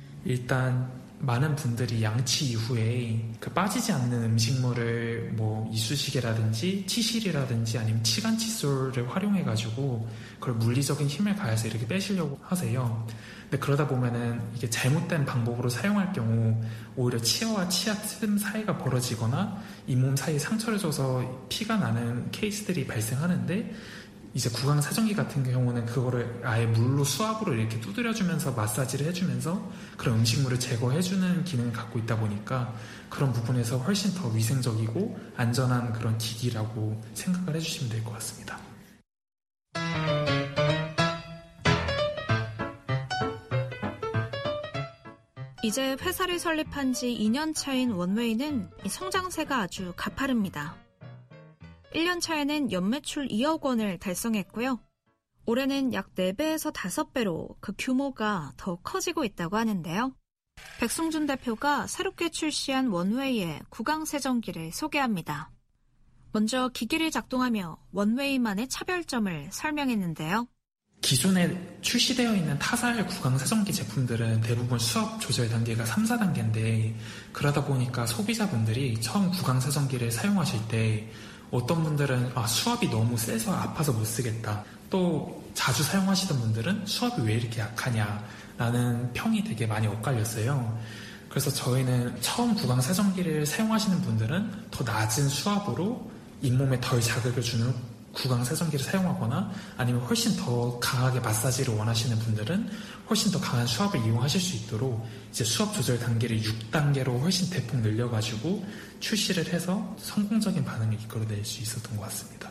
일단 많은 분들이 양치 이후에 그 빠지지 않는 음식물을 뭐 이쑤시개라든지 치실이라든지 아니면 치간 칫솔을 활용해가지고 그걸 물리적인 힘을 가해서 이렇게 빼시려고 하세요. 근데 그러다 보면은 이게 잘못된 방법으로 사용할 경우 오히려 치아와 치아 틈 사이가 벌어지거나 잇몸 사이에 상처를 줘서 피가 나는 케이스들이 발생하는데, 이제 구강 세정기 같은 경우는 그거를 아예 물로 수압으로 이렇게 두드려주면서 마사지를 해주면서 그런 음식물을 제거해주는 기능을 갖고 있다 보니까 그런 부분에서 훨씬 더 위생적이고 안전한 그런 기기라고 생각을 해주시면 될 것 같습니다. 이제 회사를 설립한 지 2년 차인 원웨이는 성장세가 아주 가파릅니다. 1년 차에는 연매출 2억 원을 달성했고요. 올해는 약 4배에서 5배로 그 규모가 더 커지고 있다고 하는데요. 백승준 대표가 새롭게 출시한 원웨이의 구강 세정기를 소개합니다. 먼저 기기를 작동하며 원웨이만의 차별점을 설명했는데요. 기존에 출시되어 있는 타사의 구강 세정기 제품들은 대부분 수압 조절 단계가 3, 4단계인데 그러다 보니까 소비자분들이 처음 구강 세정기를 사용하실 때 어떤 분들은 수압이 너무 세서 아파서 못 쓰겠다, 또 자주 사용하시던 분들은 수압이 왜 이렇게 약하냐라는 평이 되게 많이 엇갈렸어요. 그래서 저희는 처음 구강 세정기를 사용하시는 분들은 더 낮은 수압으로 잇몸에 덜 자극을 주는 구강 세정기를 사용하거나 아니면 훨씬 더 강하게 마사지를 원하시는 분들은 훨씬 더 강한 수압을 이용하실 수 있도록 이제 수압 조절 단계를 6단계로 훨씬 대폭 늘려가지고 출시를 해서 성공적인 반응을 이끌어낼 수 있었던 것 같습니다.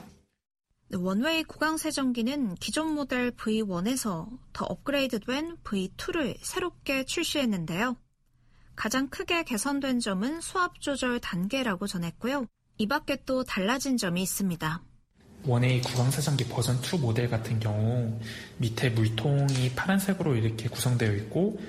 원웨이 구강 세정기는 기존 모델 V1에서 더 업그레이드된 V2를 새롭게 출시했는데요. 가장 크게 개선된 점은 수압 조절 단계라고 전했고요. 이 밖에 또 달라진 점이 있습니다. 원웨이 구강 세정기 버전 2 모델 같은 경우 밑에 물통이 파란색으로 이렇게 구성되어 있고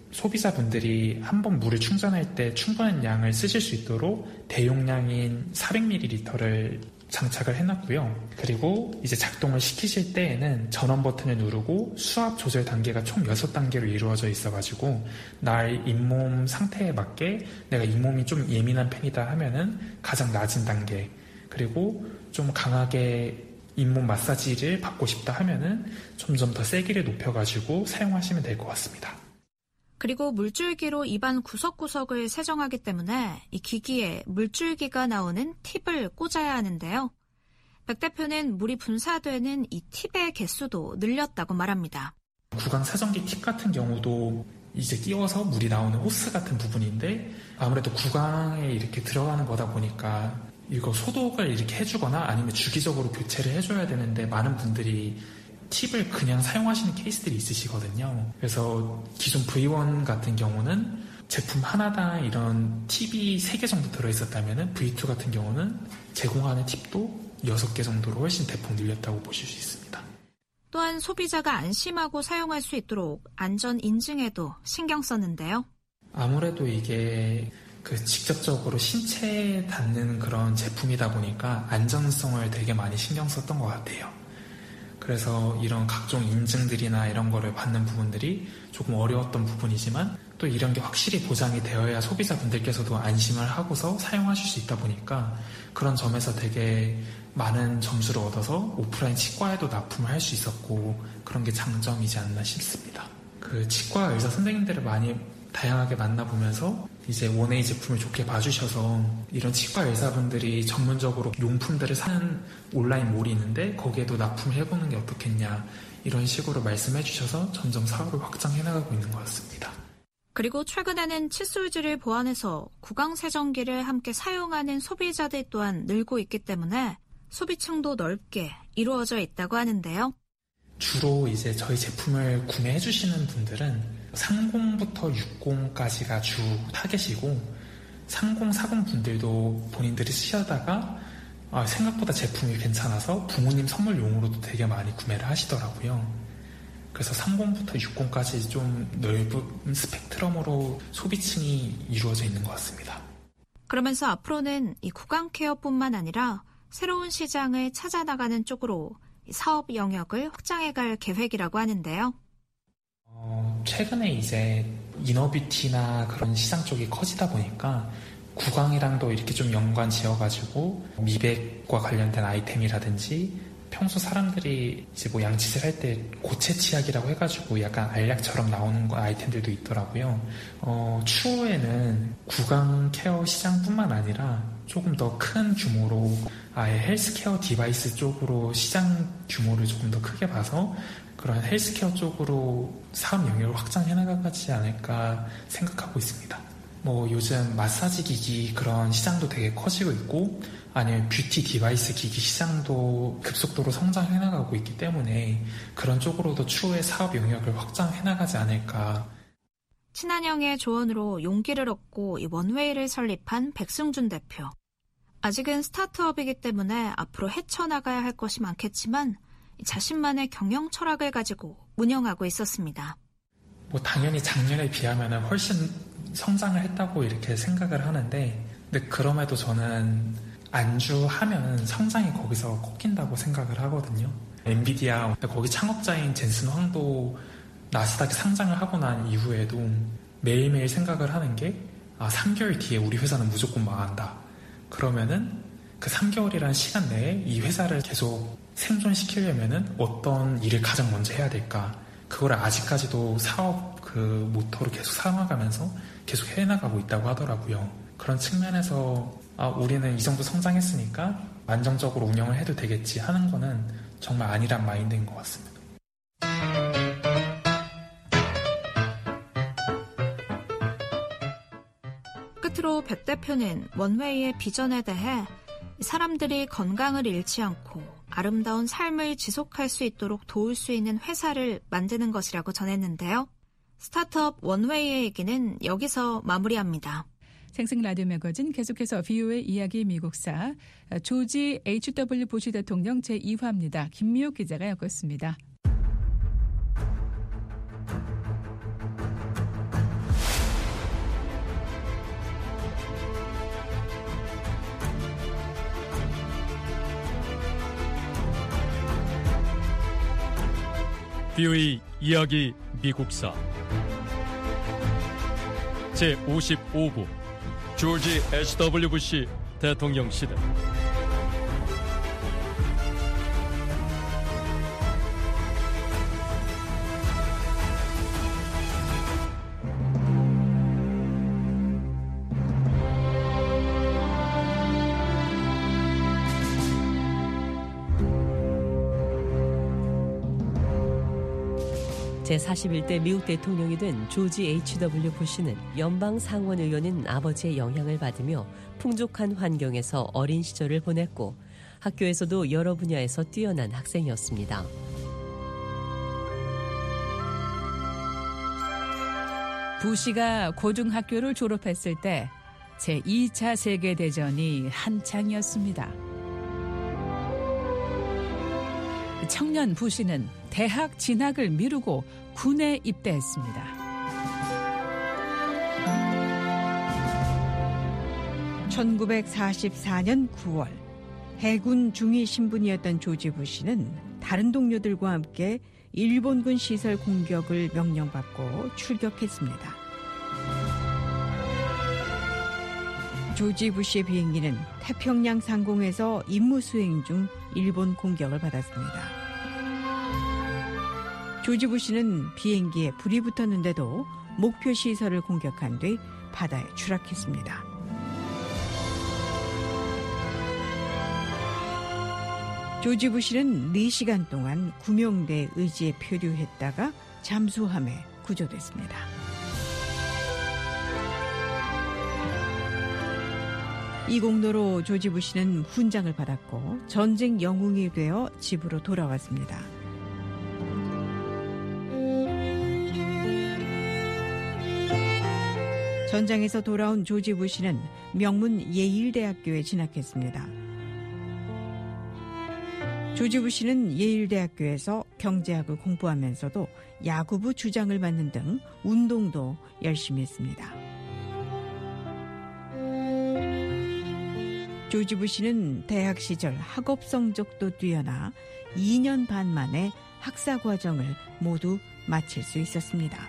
소비자분들이 한번 물을 충전할 때 충분한 양을 쓰실 수 있도록 대용량인 400ml를 장착을 해놨고요. 그리고 이제 작동을 시키실 때에는 전원 버튼을 누르고 수압 조절 단계가 총 6단계로 이루어져 있어가지고 나의 잇몸 상태에 맞게 내가 잇몸이 좀 예민한 편이다 하면은 가장 낮은 단계, 그리고 좀 강하게 잇몸 마사지를 받고 싶다 하면은 점점 더 세기를 높여가지고 사용하시면 될 것 같습니다. 그리고 물줄기로 입안 구석구석을 세정하기 때문에 이 기기에 물줄기가 나오는 팁을 꽂아야 하는데요. 백 대표는 물이 분사되는 이 팁의 개수도 늘렸다고 말합니다. 구강 세정기 팁 같은 경우도 이제 끼워서 물이 나오는 호스 같은 부분인데 아무래도 구강에 이렇게 들어가는 거다 보니까 이거 소독을 이렇게 해주거나 아니면 주기적으로 교체를 해줘야 되는데 많은 분들이 팁을 그냥 사용하시는 케이스들이 있으시거든요. 그래서 기존 V1 같은 경우는 제품 하나당 이런 팁이 3개 정도 들어있었다면 V2 같은 경우는 제공하는 팁도 6개 정도로 훨씬 대폭 늘렸다고 보실 수 있습니다. 또한 소비자가 안심하고 사용할 수 있도록 안전 인증에도 신경 썼는데요. 아무래도 이게 직접적으로 신체에 닿는 그런 제품이다 보니까 안전성을 되게 많이 신경 썼던 것 같아요. 그래서 이런 각종 인증들이나 이런 거를 받는 부분들이 조금 어려웠던 부분이지만 또 이런 게 확실히 보장이 되어야 소비자분들께서도 안심을 하고서 사용하실 수 있다 보니까 그런 점에서 되게 많은 점수를 얻어서 오프라인 치과에도 납품을 할 수 있었고 그런 게 장점이지 않나 싶습니다. 치과 의사 선생님들을 많이 다양하게 만나보면서 이제 원웨이 제품을 좋게 봐주셔서 이런 치과 의사분들이 전문적으로 용품들을 사는 온라인 몰이 있는데 거기에도 납품을 해보는 게 어떻겠냐 이런 식으로 말씀해 주셔서 점점 사업을 확장해 나가고 있는 것 같습니다. 그리고 최근에는 칫솔질을 보완해서 구강세정기를 함께 사용하는 소비자들 또한 늘고 있기 때문에 소비층도 넓게 이루어져 있다고 하는데요. 주로 이제 저희 제품을 구매해 주시는 분들은 30부터 60까지가 주 타겟이고 30, 40 분들도 본인들이 쓰시다가 생각보다 제품이 괜찮아서 부모님 선물용으로도 되게 많이 구매를 하시더라고요. 그래서 30부터 60까지 좀 넓은 스펙트럼으로 소비층이 이루어져 있는 것 같습니다. 그러면서 앞으로는 이 구강 케어뿐만 아니라 새로운 시장을 찾아나가는 쪽으로 사업 영역을 확장해갈 계획이라고 하는데요. 최근에 이제 이너뷰티나 그런 시장 쪽이 커지다 보니까 구강이랑도 이렇게 좀 연관 지어가지고 미백과 관련된 아이템이라든지 평소 사람들이 이제 양치질 할 때 고체 치약이라고 해가지고 약간 알약처럼 나오는 아이템들도 있더라고요. 추후에는 구강 케어 시장뿐만 아니라 조금 더 큰 규모로 아예 헬스케어 디바이스 쪽으로 시장 규모를 조금 더 크게 봐서 그런 헬스케어 쪽으로 사업 영역을 확장해 나가지 않을까 생각하고 있습니다. 요즘 마사지 기기 그런 시장도 되게 커지고 있고 아니면 뷰티 디바이스 기기 시장도 급속도로 성장해 나가고 있기 때문에 그런 쪽으로도 추후에 사업 영역을 확장해 나가지 않을까. 친한형의 조언으로 용기를 얻고 이 원웨이를 설립한 백승준 대표. 아직은 스타트업이기 때문에 앞으로 헤쳐나가야 할 것이 많겠지만 자신만의 경영 철학을 가지고 운영하고 있었습니다. 당연히 작년에 비하면 훨씬 성장을 했다고 이렇게 생각을 하는데 근데 그럼에도 저는 안주하면 성장이 거기서 꺾인다고 생각을 하거든요. 엔비디아 거기 창업자인 젠슨 황도 나스닥에 상장을 하고 난 이후에도 매일매일 생각을 하는 게 3개월 뒤에 우리 회사는 무조건 망한다. 그러면은 그 3개월이라는 시간 내에 이 회사를 계속 생존시키려면은 어떤 일을 가장 먼저 해야 될까? 그걸 아직까지도 사업 모토로 계속 삼아가면서 계속 해나가고 있다고 하더라고요. 그런 측면에서 우리는 이 정도 성장했으니까 안정적으로 운영을 해도 되겠지 하는 거는 정말 아니란 마인드인 것 같습니다. 끝으로 백 대표는 원웨이의 비전에 대해 사람들이 건강을 잃지 않고 아름다운 삶을 지속할 수 있도록 도울 수 있는 회사를 만드는 것이라고 전했는데요. 스타트업 원웨이의 얘기는 여기서 마무리합니다. 생생 라디오 매거진 계속해서 VOA 이야기 미국사 조지 H.W. 부시 대통령 제2화입니다. 김미옥 기자가 엮었습니다. VOA 이야기 미국사 제55부 조지 H.W. 부시 대통령 시대 제41대 미국 대통령이 된 조지 H.W. 부시는 연방 상원 의원인 아버지의 영향을 받으며 풍족한 환경에서 어린 시절을 보냈고 학교에서도 여러 분야에서 뛰어난 학생이었습니다. 부시가 고등학교를 졸업했을 때 제2차 세계대전이 한창이었습니다. 청년 부시는 대학 진학을 미루고 군에 입대했습니다. (1944년 9월) 해군 중위 신분이었던 조지 부시는 다른 동료들과 함께 일본군 시설 공격을 명령받고 출격했습니다. 조지 부시의 비행기는 태평양 상공에서 임무 수행 중 일본 공격을 받았습니다. 조지 부시는 비행기에 불이 붙었는데도 목표 시설을 공격한 뒤 바다에 추락했습니다. 조지 부시는 4시간 동안 구명대 의지에 표류했다가 잠수함에 구조됐습니다. 이 공로로 조지 부시는 훈장을 받았고 전쟁 영웅이 되어 집으로 돌아왔습니다. 전장에서 돌아온 조지 부시는 명문 예일대학교에 진학했습니다. 조지 부시는 예일대학교에서 경제학을 공부하면서도 야구부 주장을 맡는 등 운동도 열심히 했습니다. 조지 부시는 대학 시절 학업 성적도 뛰어나 2년 반 만에 학사 과정을 모두 마칠 수 있었습니다.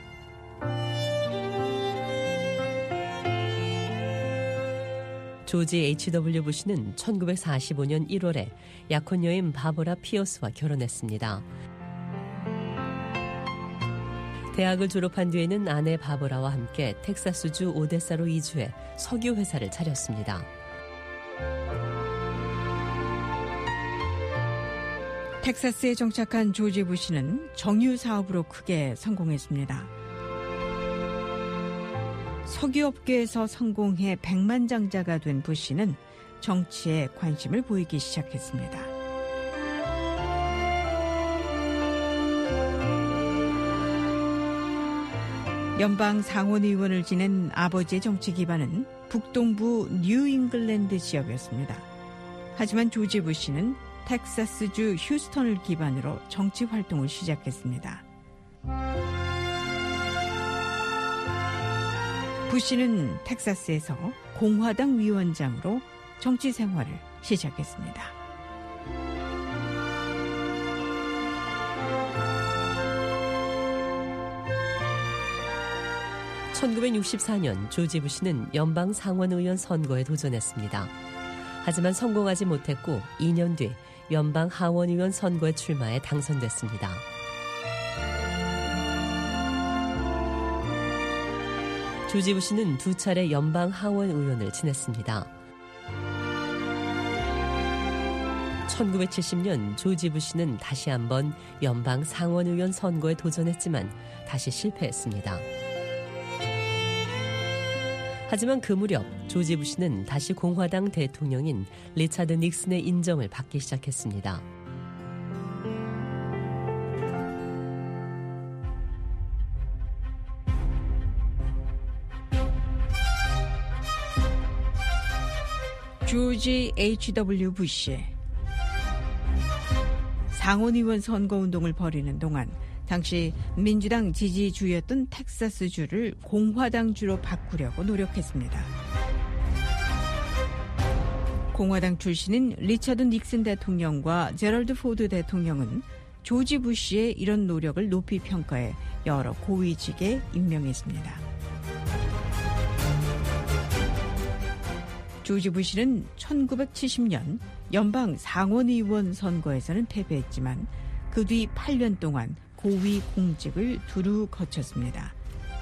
조지 H.W. 부시는 1945년 1월에 약혼 여인 바버라 피어스와 결혼했습니다. 대학을 졸업한 뒤에는 아내 바버라와 함께 텍사스주 오데사로 이주해 석유 회사를 차렸습니다. 텍사스에 정착한 조지 부시는 정유 사업으로 크게 성공했습니다. 석유업계에서 성공해 백만장자가 된 부시는 정치에 관심을 보이기 시작했습니다. 연방 상원의원을 지낸 아버지의 정치 기반은 북동부 뉴잉글랜드 지역이었습니다. 하지만 조지 부시는 텍사스주 휴스턴을 기반으로 정치 활동을 시작했습니다. 부시는 텍사스에서 공화당 위원장으로 정치 생활을 시작했습니다. (1964년) 조지 부시는 연방 상원의원 선거에 도전했습니다. 하지만 성공하지 못했고 2년 뒤 연방 하원의원 선거에 출마해 당선됐습니다. 조지 부시는 2차례 연방 하원 의원을 지냈습니다. 1970년 조지 부시는 다시 한번 연방 상원 의원 선거에 도전했지만 다시 실패했습니다. 하지만 그 무렵 조지 부시는 다시 공화당 대통령인 리차드 닉슨의 인정을 받기 시작했습니다. 조지 H.W. 부시 상원의원 선거운동을 벌이는 동안 당시 민주당 지지주였던 텍사스주를 공화당주로 바꾸려고 노력했습니다. 공화당 출신인 리처드 닉슨 대통령과 제럴드 포드 대통령은 조지 부시의 이런 노력을 높이 평가해 여러 고위직에 임명했습니다. 조지 부시는 1970년 연방 상원의원 선거에서는 패배했지만 그 뒤 8년 동안 고위 공직을 두루 거쳤습니다.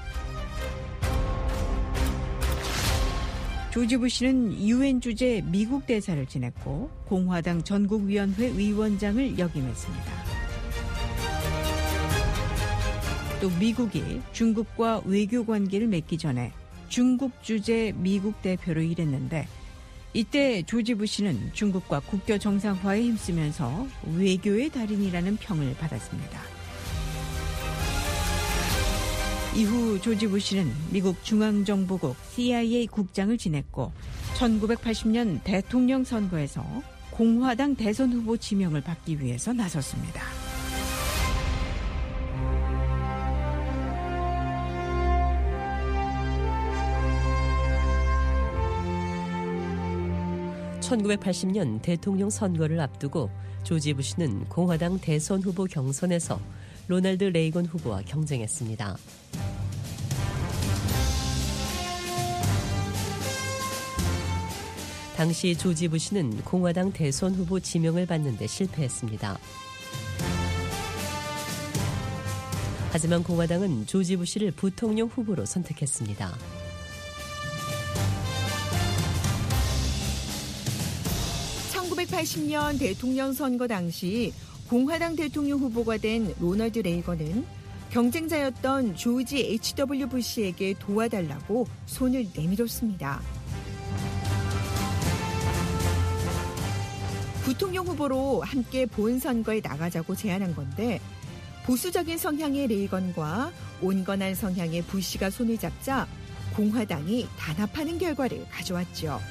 조지 부시는 유엔 주재 미국 대사를 지냈고 공화당 전국위원회 위원장을 역임했습니다. 또 미국이 중국과 외교 관계를 맺기 전에 중국 주재 미국 대표로 일했는데 이때 조지 부시는 중국과 국교 정상화에 힘쓰면서 외교의 달인이라는 평을 받았습니다. 이후 조지 부시는 미국 중앙정보국 CIA 국장을 지냈고 1980년 대통령 선거에서 공화당 대선 후보 지명을 받기 위해서 나섰습니다. (1980년) 대통령 선거를 앞두고 조지 부시는 공화당 대선 후보 경선에서 로널드 레이건 후보와 경쟁했습니다. 당시 조지 부시는 공화당 대선 후보 지명을 받는 데 실패했습니다. 하지만 공화당은 조지 부시를 부통령 후보로 선택했습니다. (1980년) 대통령 선거 당시 공화당 대통령 후보가 된 로널드 레이건은 경쟁자였던 조지 H.W. 부시에게 도와달라고 손을 내밀었습니다. 부통령 후보로 함께 본선거에 나가자고 제안한 건데 보수적인 성향의 레이건과 온건한 성향의 부시가 손을 잡자 공화당이 단합하는 결과를 가져왔죠.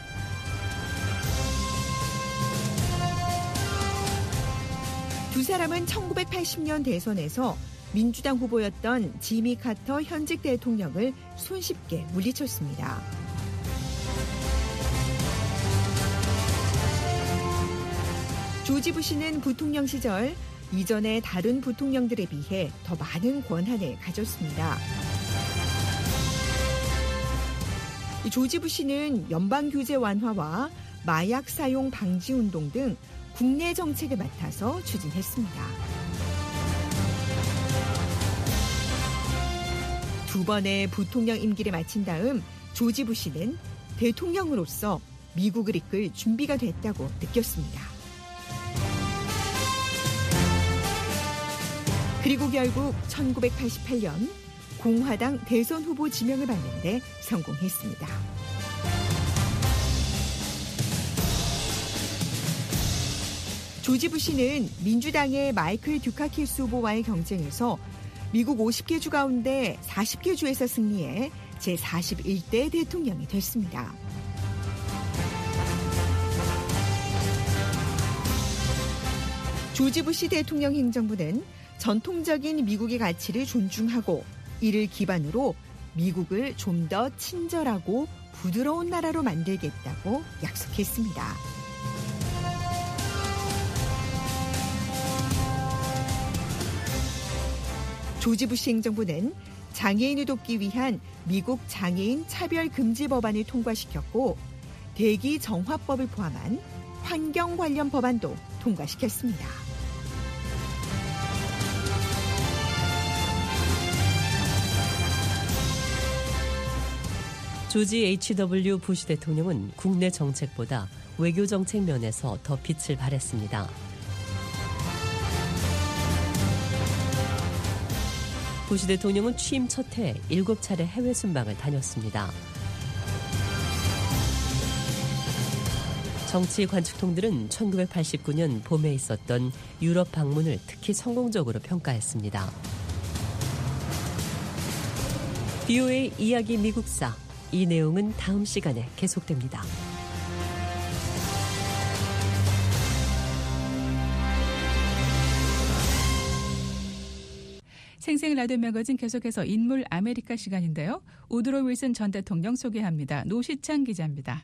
두 사람은 1980년 대선에서 민주당 후보였던 지미 카터 현직 대통령을 손쉽게 물리쳤습니다. 조지 부시는 부통령 시절 이전의 다른 부통령들에 비해 더 많은 권한을 가졌습니다. 조지 부시는 연방규제 완화와 마약 사용 방지 운동 등 국내 정책을 맡아서 추진했습니다. 두 번의 부통령 임기를 마친 다음 조지 부시는 대통령으로서 미국을 이끌 준비가 됐다고 느꼈습니다. 그리고 결국 1988년 공화당 대선 후보 지명을 받는 데 성공했습니다. 조지 부시는 민주당의 마이클 듀카키스 후보와의 경쟁에서 미국 50개 주 가운데 40개 주에서 승리해 제41대 대통령이 됐습니다. 조지 부시 대통령 행정부는 전통적인 미국의 가치를 존중하고 이를 기반으로 미국을 좀 더 친절하고 부드러운 나라로 만들겠다고 약속했습니다. 조지 부시 행정부는 장애인을 돕기 위한 미국 장애인 차별 금지 법안을 통과시켰고 대기 정화법을 포함한 환경 관련 법안도 통과시켰습니다. 조지 H.W. 부시 대통령은 국내 정책보다 외교 정책 면에서 더 빛을 발했습니다. 부시 대통령은 취임 첫 해 7차례 해외 순방을 다녔습니다. 정치 관측통들은 1989년 봄에 있었던 유럽 방문을 특히 성공적으로 평가했습니다. BOA 이야기 미국사, 이 내용은 다음 시간에 계속됩니다. 생생 라디오 매거진 계속해서 인물 아메리카 시간인데요. 우드로 윌슨 전 대통령 소개합니다. 노시창 기자입니다.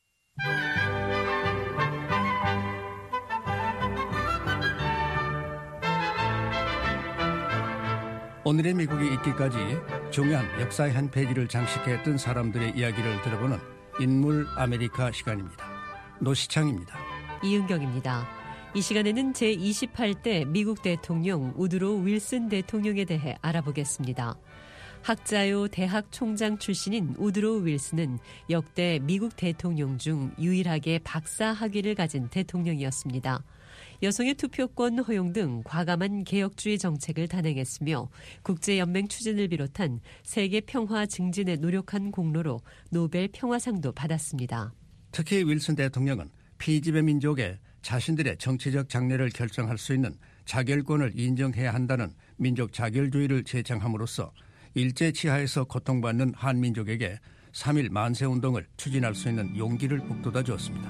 오늘의 미국이 있기까지 중요한 역사의 한 페이지를 장식했던 사람들의 이야기를 들어보는 인물 아메리카 시간입니다. 노시창입니다. 이은경입니다. 이 시간에는 제28대 미국 대통령 우드로 윌슨 대통령에 대해 알아보겠습니다. 학자요 대학 총장 출신인 우드로 윌슨은 역대 미국 대통령 중 유일하게 박사 학위를 가진 대통령이었습니다. 여성의 투표권 허용 등 과감한 개혁주의 정책을 단행했으며 국제연맹 추진을 비롯한 세계 평화 증진에 노력한 공로로 노벨 평화상도 받았습니다. 특히 윌슨 대통령은 피지배 민족에 자신들의 정치적 장래를 결정할 수 있는 자결권을 인정해야 한다는 민족 자결주의를 제창함으로써 일제 치하에서 고통받는 한민족에게 3.1 만세운동을 추진할 수 있는 용기를 북돋아 주었습니다.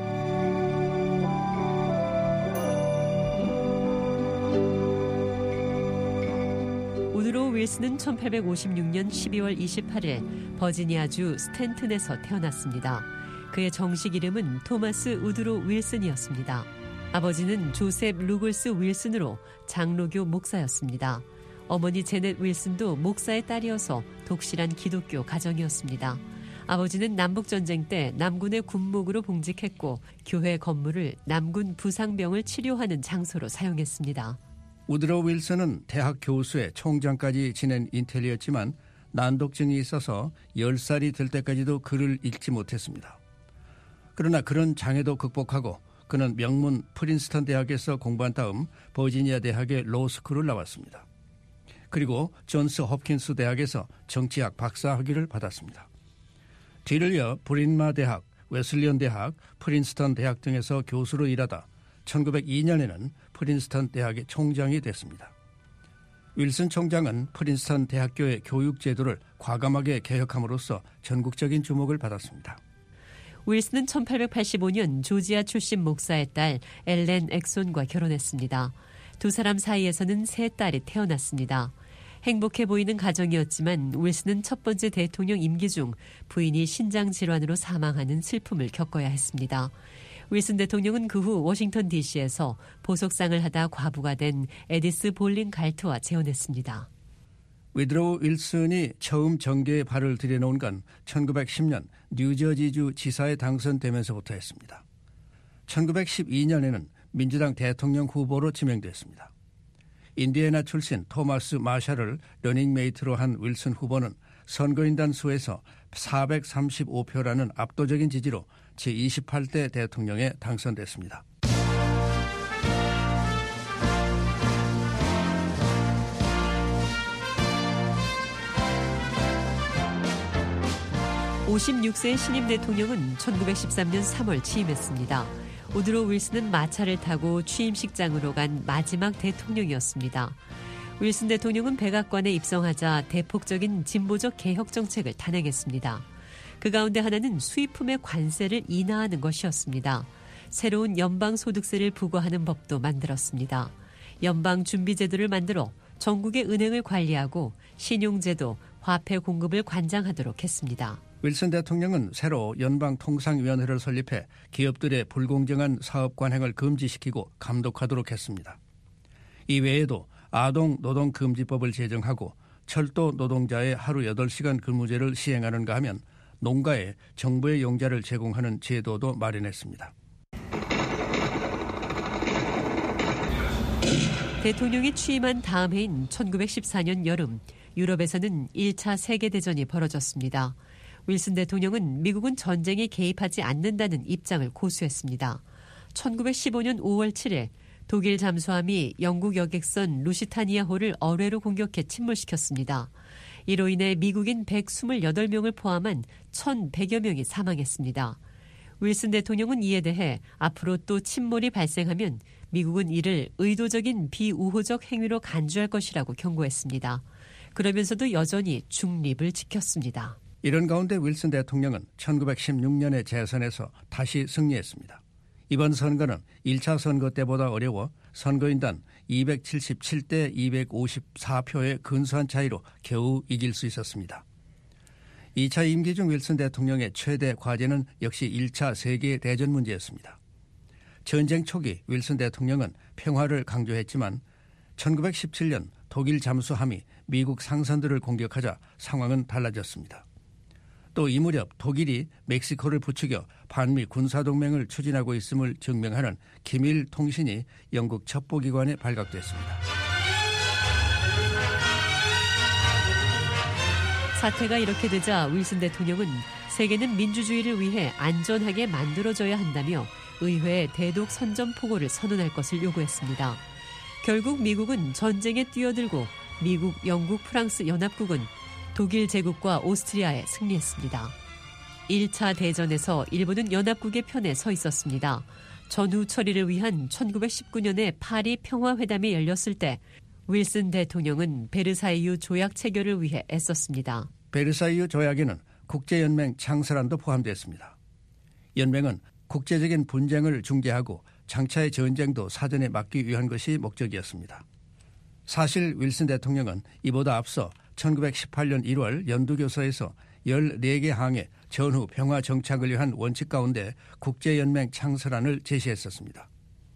우드로 윌슨은 1856년 12월 28일 버지니아주 스탠튼에서 태어났습니다. 그의 정식 이름은 토마스 우드로 윌슨이었습니다. 아버지는 조셉 루글스 윌슨으로 장로교 목사였습니다. 어머니 제넷 윌슨도 목사의 딸이어서 독실한 기독교 가정이었습니다. 아버지는 남북전쟁 때 남군의 군목으로 봉직했고 교회 건물을 남군 부상병을 치료하는 장소로 사용했습니다. 우드로 윌슨은 대학 교수의 총장까지 지낸 인텔리였지만 난독증이 있어서 10살이 될 때까지도 글을 읽지 못했습니다. 그러나 그런 장애도 극복하고 그는 명문 프린스턴 대학에서 공부한 다음 버지니아 대학의 로스쿨을 나왔습니다. 그리고 존스 홉킨스 대학에서 정치학 박사 학위를 받았습니다. 뒤를 이어 브린마 대학, 웨슬리언 대학, 프린스턴 대학 등에서 교수로 일하다 1902년에는 프린스턴 대학의 총장이 됐습니다. 윌슨 총장은 프린스턴 대학교의 교육 제도를 과감하게 개혁함으로써 전국적인 주목을 받았습니다. 윌슨은 1885년 조지아 출신 목사의 딸 엘렌 엑손과 결혼했습니다. 두 사람 사이에서는 세 딸이 태어났습니다. 행복해 보이는 가정이었지만 윌슨은 첫 번째 대통령 임기 중 부인이 신장 질환으로 사망하는 슬픔을 겪어야 했습니다. 윌슨 대통령은 그 후 워싱턴 DC에서 보석상을 하다 과부가 된 에디스 볼링 갈트와 재혼했습니다. 우드로 윌슨이 처음 정계에 발을 들여놓은 건 1910년 뉴저지주 지사에 당선되면서부터 했습니다. 1912년에는 민주당 대통령 후보로 지명됐습니다. 인디애나 출신 토마스 마샬을 러닝메이트로 한 윌슨 후보는 선거인단 수에서 435표라는 압도적인 지지로 제28대 대통령에 당선됐습니다. (56세) 신임 대통령은 1913년 3월 취임했습니다. 우드로 윌슨은 마차를 타고 취임식장으로 간 마지막 대통령이었습니다. 윌슨 대통령은 백악관에 입성하자 대폭적인 진보적 개혁 정책을 단행했습니다. 그 가운데 하나는 수입품의 관세를 인하하는 것이었습니다. 새로운 연방소득세를 부과하는 법도 만들었습니다. 연방준비제도를 만들어 전국의 은행을 관리하고 신용제도, 화폐 공급을 관장하도록 했습니다. 윌슨 대통령은 새로 연방통상위원회를 설립해 기업들의 불공정한 사업 관행을 금지시키고 감독하도록 했습니다. 이 외에도 아동노동금지법을 제정하고 철도 노동자의 하루 8시간 근무제를 시행하는가 하면 농가에 정부의 용자를 제공하는 제도도 마련했습니다. 대통령이 취임한 다음 해인 1914년 여름, 유럽에서는 1차 세계대전이 벌어졌습니다. 윌슨 대통령은 미국은 전쟁에 개입하지 않는다는 입장을 고수했습니다. 1915년 5월 7일 독일 잠수함이 영국 여객선 루시타니아호를 어뢰로 공격해 침몰시켰습니다. 이로 인해 미국인 128명을 포함한 1,100여 명이 사망했습니다. 윌슨 대통령은 이에 대해 앞으로 또 침몰이 발생하면 미국은 이를 의도적인 비우호적 행위로 간주할 것이라고 경고했습니다. 그러면서도 여전히 중립을 지켰습니다. 이런 가운데 윌슨 대통령은 1916년의 재선에서 다시 승리했습니다. 이번 선거는 1차 선거 때보다 어려워 선거인단 277대 254표의 근소한 차이로 겨우 이길 수 있었습니다. 2차 임기 중 윌슨 대통령의 최대 과제는 역시 1차 세계대전 문제였습니다. 전쟁 초기 윌슨 대통령은 평화를 강조했지만 1917년 독일 잠수함이 미국 상선들을 공격하자 상황은 달라졌습니다. 또 이 무렵 독일이 멕시코를 부추겨 반미 군사동맹을 추진하고 있음을 증명하는 기밀 통신이 영국 첩보기관에 발각됐습니다. 사태가 이렇게 되자 윌슨 대통령은 세계는 민주주의를 위해 안전하게 만들어져야 한다며 의회에 대독 선전포고를 선언할 것을 요구했습니다. 결국 미국은 전쟁에 뛰어들고 미국, 영국, 프랑스 연합국은 독일 제국과 오스트리아에 승리했습니다. 1차 대전에서 일본은 연합국의 편에 서 있었습니다. 전후 처리를 위한 1919년의 파리 평화회담이 열렸을 때 윌슨 대통령은 베르사유 조약 체결을 위해 애썼습니다. 베르사유 조약에는 국제연맹 창설안도 포함됐습니다. 연맹은 국제적인 분쟁을 중재하고 장차의 전쟁도 사전에 막기 위한 것이 목적이었습니다. 사실 윌슨 대통령은 이보다 앞서 1918년 1월 연두교서에서 14개 항의 전후 평화 정착을 위한 원칙 가운데 국제연맹 창설안을 제시했었습니다.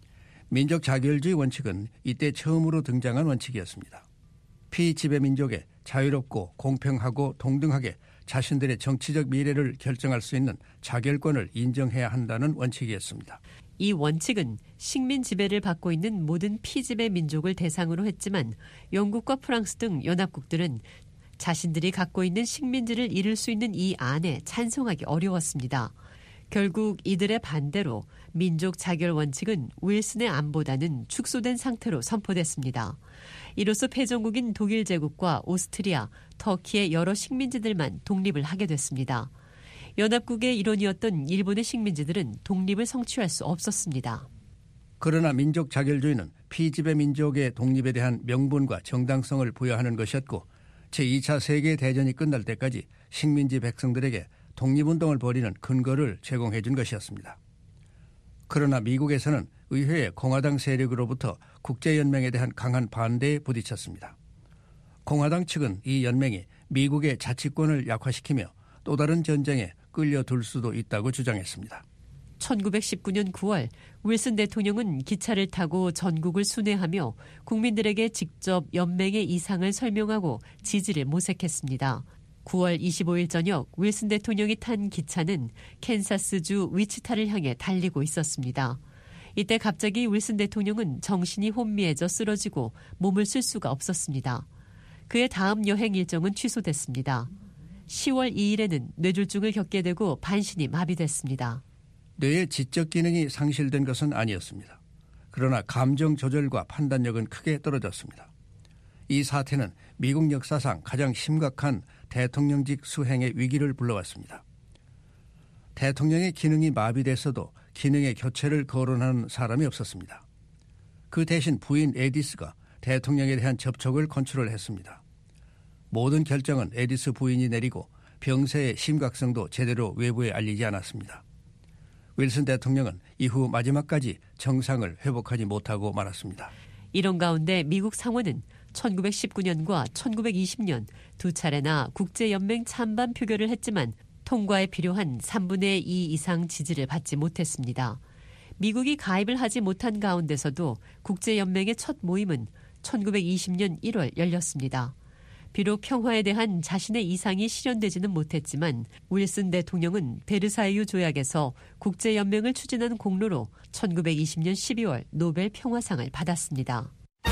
민족 자결주의 원칙은 이때 처음으로 등장한 원칙이었습니다. 피지배 민족에 자유롭고 공평하고 동등하게 자신들의 정치적 미래를 결정할 수 있는 자결권을 인정해야 한다는 원칙이었습니다. 이 원칙은 식민 지배를 받고 있는 모든 피지배 민족을 대상으로 했지만 영국과 프랑스 등 연합국들은 자신들이 갖고 있는 식민지를 잃을 수 있는 이 안에 찬성하기 어려웠습니다. 결국 이들의 반대로 민족 자결 원칙은 윌슨의 안보다는 축소된 상태로 선포됐습니다. 이로써 패전국인 독일 제국과 오스트리아, 터키의 여러 식민지들만 독립을 하게 됐습니다. 연합국의 일원이었던 일본의 식민지들은 독립을 성취할 수 없었습니다. 그러나 민족 자결주의는 피지배 민족의 독립에 대한 명분과 정당성을 부여하는 것이었고 제2차 세계대전이 끝날 때까지 식민지 백성들에게 독립운동을 벌이는 근거를 제공해 준 것이었습니다. 그러나 미국에서는 의회의 공화당 세력으로부터 국제연맹에 대한 강한 반대에 부딪혔습니다. 공화당 측은 이 연맹이 미국의 자치권을 약화시키며 또 다른 전쟁에 끌려들 수도 있다고 주장했습니다. 1919년 9월 윌슨 대통령은 기차를 타고 전국을 순회하며 국민들에게 직접 연맹의 이상을 설명하고 지지를 모색했습니다. 9월 25일 저녁 윌슨 대통령이 탄 기차는 캔사스주 위치타를 향해 달리고 있었습니다. 이때 갑자기 윌슨 대통령은 정신이 혼미해져 쓰러지고 몸을 쓸 수가 없었습니다. 그의 다음 여행 일정은 취소됐습니다. 10월 2일에는 뇌졸중을 겪게 되고 반신이 마비됐습니다. 뇌의 지적 기능이 상실된 것은 아니었습니다. 그러나 감정 조절과 판단력은 크게 떨어졌습니다. 이 사태는 미국 역사상 가장 심각한 대통령직 수행의 위기를 불러왔습니다. 대통령의 기능이 마비됐어도 기능의 교체를 거론하는 사람이 없었습니다. 그 대신 부인 에디스가 대통령에 대한 접촉을 컨트롤했습니다. 모든 결정은 에디스 부인이 내리고 병세의 심각성도 제대로 외부에 알리지 않았습니다. 윌슨 대통령은 이후 마지막까지 정상을 회복하지 못하고 말았습니다. 이런 가운데 미국 상원은 1919년과 1920년 두 차례나 국제연맹 찬반 표결을 했지만 통과에 필요한 3분의 2 이상 지지를 받지 못했습니다. 미국이 가입을 하지 못한 가운데서도 국제연맹의 첫 모임은 1920년 1월 열렸습니다. 비록 평화에 대한 자신의 이상이 실현되지는 못했지만 윌슨 대통령은 베르사유 조약에서 국제연맹을 추진한 공로로 1920년 12월 노벨 평화상을 받았습니다.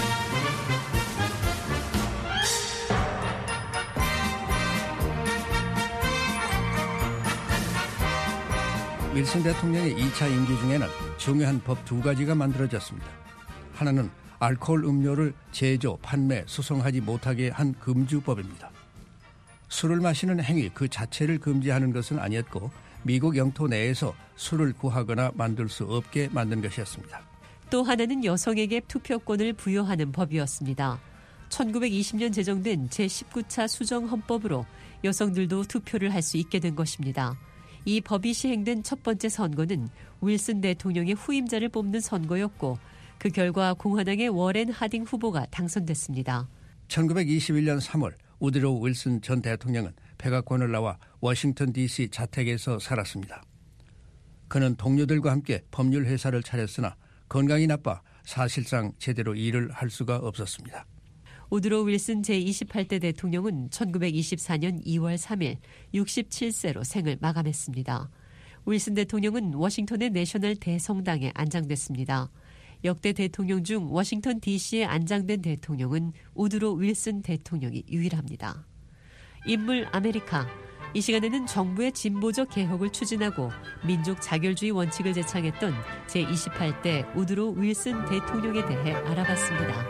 윌슨 대통령의 2차 임기 중에는 중요한 법 2가지가 만들어졌습니다. 하나는 알코올 음료를 제조, 판매, 수송하지 못하게 한 금주법입니다. 술을 마시는 행위 그 자체를 금지하는 것은 아니었고 미국 영토 내에서 술을 구하거나 만들 수 없게 만든 것이었습니다. 또 하나는 여성에게 투표권을 부여하는 법이었습니다. 1920년 제정된 제19차 수정헌법으로 여성들도 투표를 할 수 있게 된 것입니다. 이 법이 시행된 첫 번째 선거는 윌슨 대통령의 후임자를 뽑는 선거였고 그 결과 공화당의 워렌 하딩 후보가 당선됐습니다. 1921년 3월 우드로우 윌슨 전 대통령은 백악관을 나와 워싱턴 DC 자택에서 살았습니다. 그는 동료들과 함께 법률 회사를 차렸으나 건강이 나빠 사실상 제대로 일을 할 수가 없었습니다. 우드로우 윌슨 제28대 대통령은 1924년 2월 3일 67세로 생을 마감했습니다. 윌슨 대통령은 워싱턴의 내셔널 대성당에 안장됐습니다. 역대 대통령 중 워싱턴 DC에 안장된 대통령은 우드로우 윌슨 대통령이 유일합니다. 인물 아메리카. 이 시간에는 정부의 진보적 개혁을 추진하고 민족 자결주의 원칙을 제창했던 제28대 우드로 윌슨 대통령에 대해 알아봤습니다.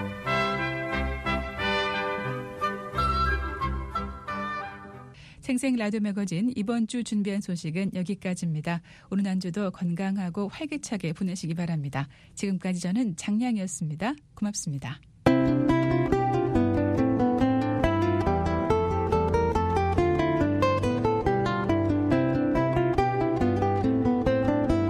생생 라디오 매거진 이번 주 준비한 소식은 여기까지입니다. 오늘 한 주도 건강하고 활기차게 보내시기 바랍니다. 지금까지 저는 장량이었습니다. 고맙습니다.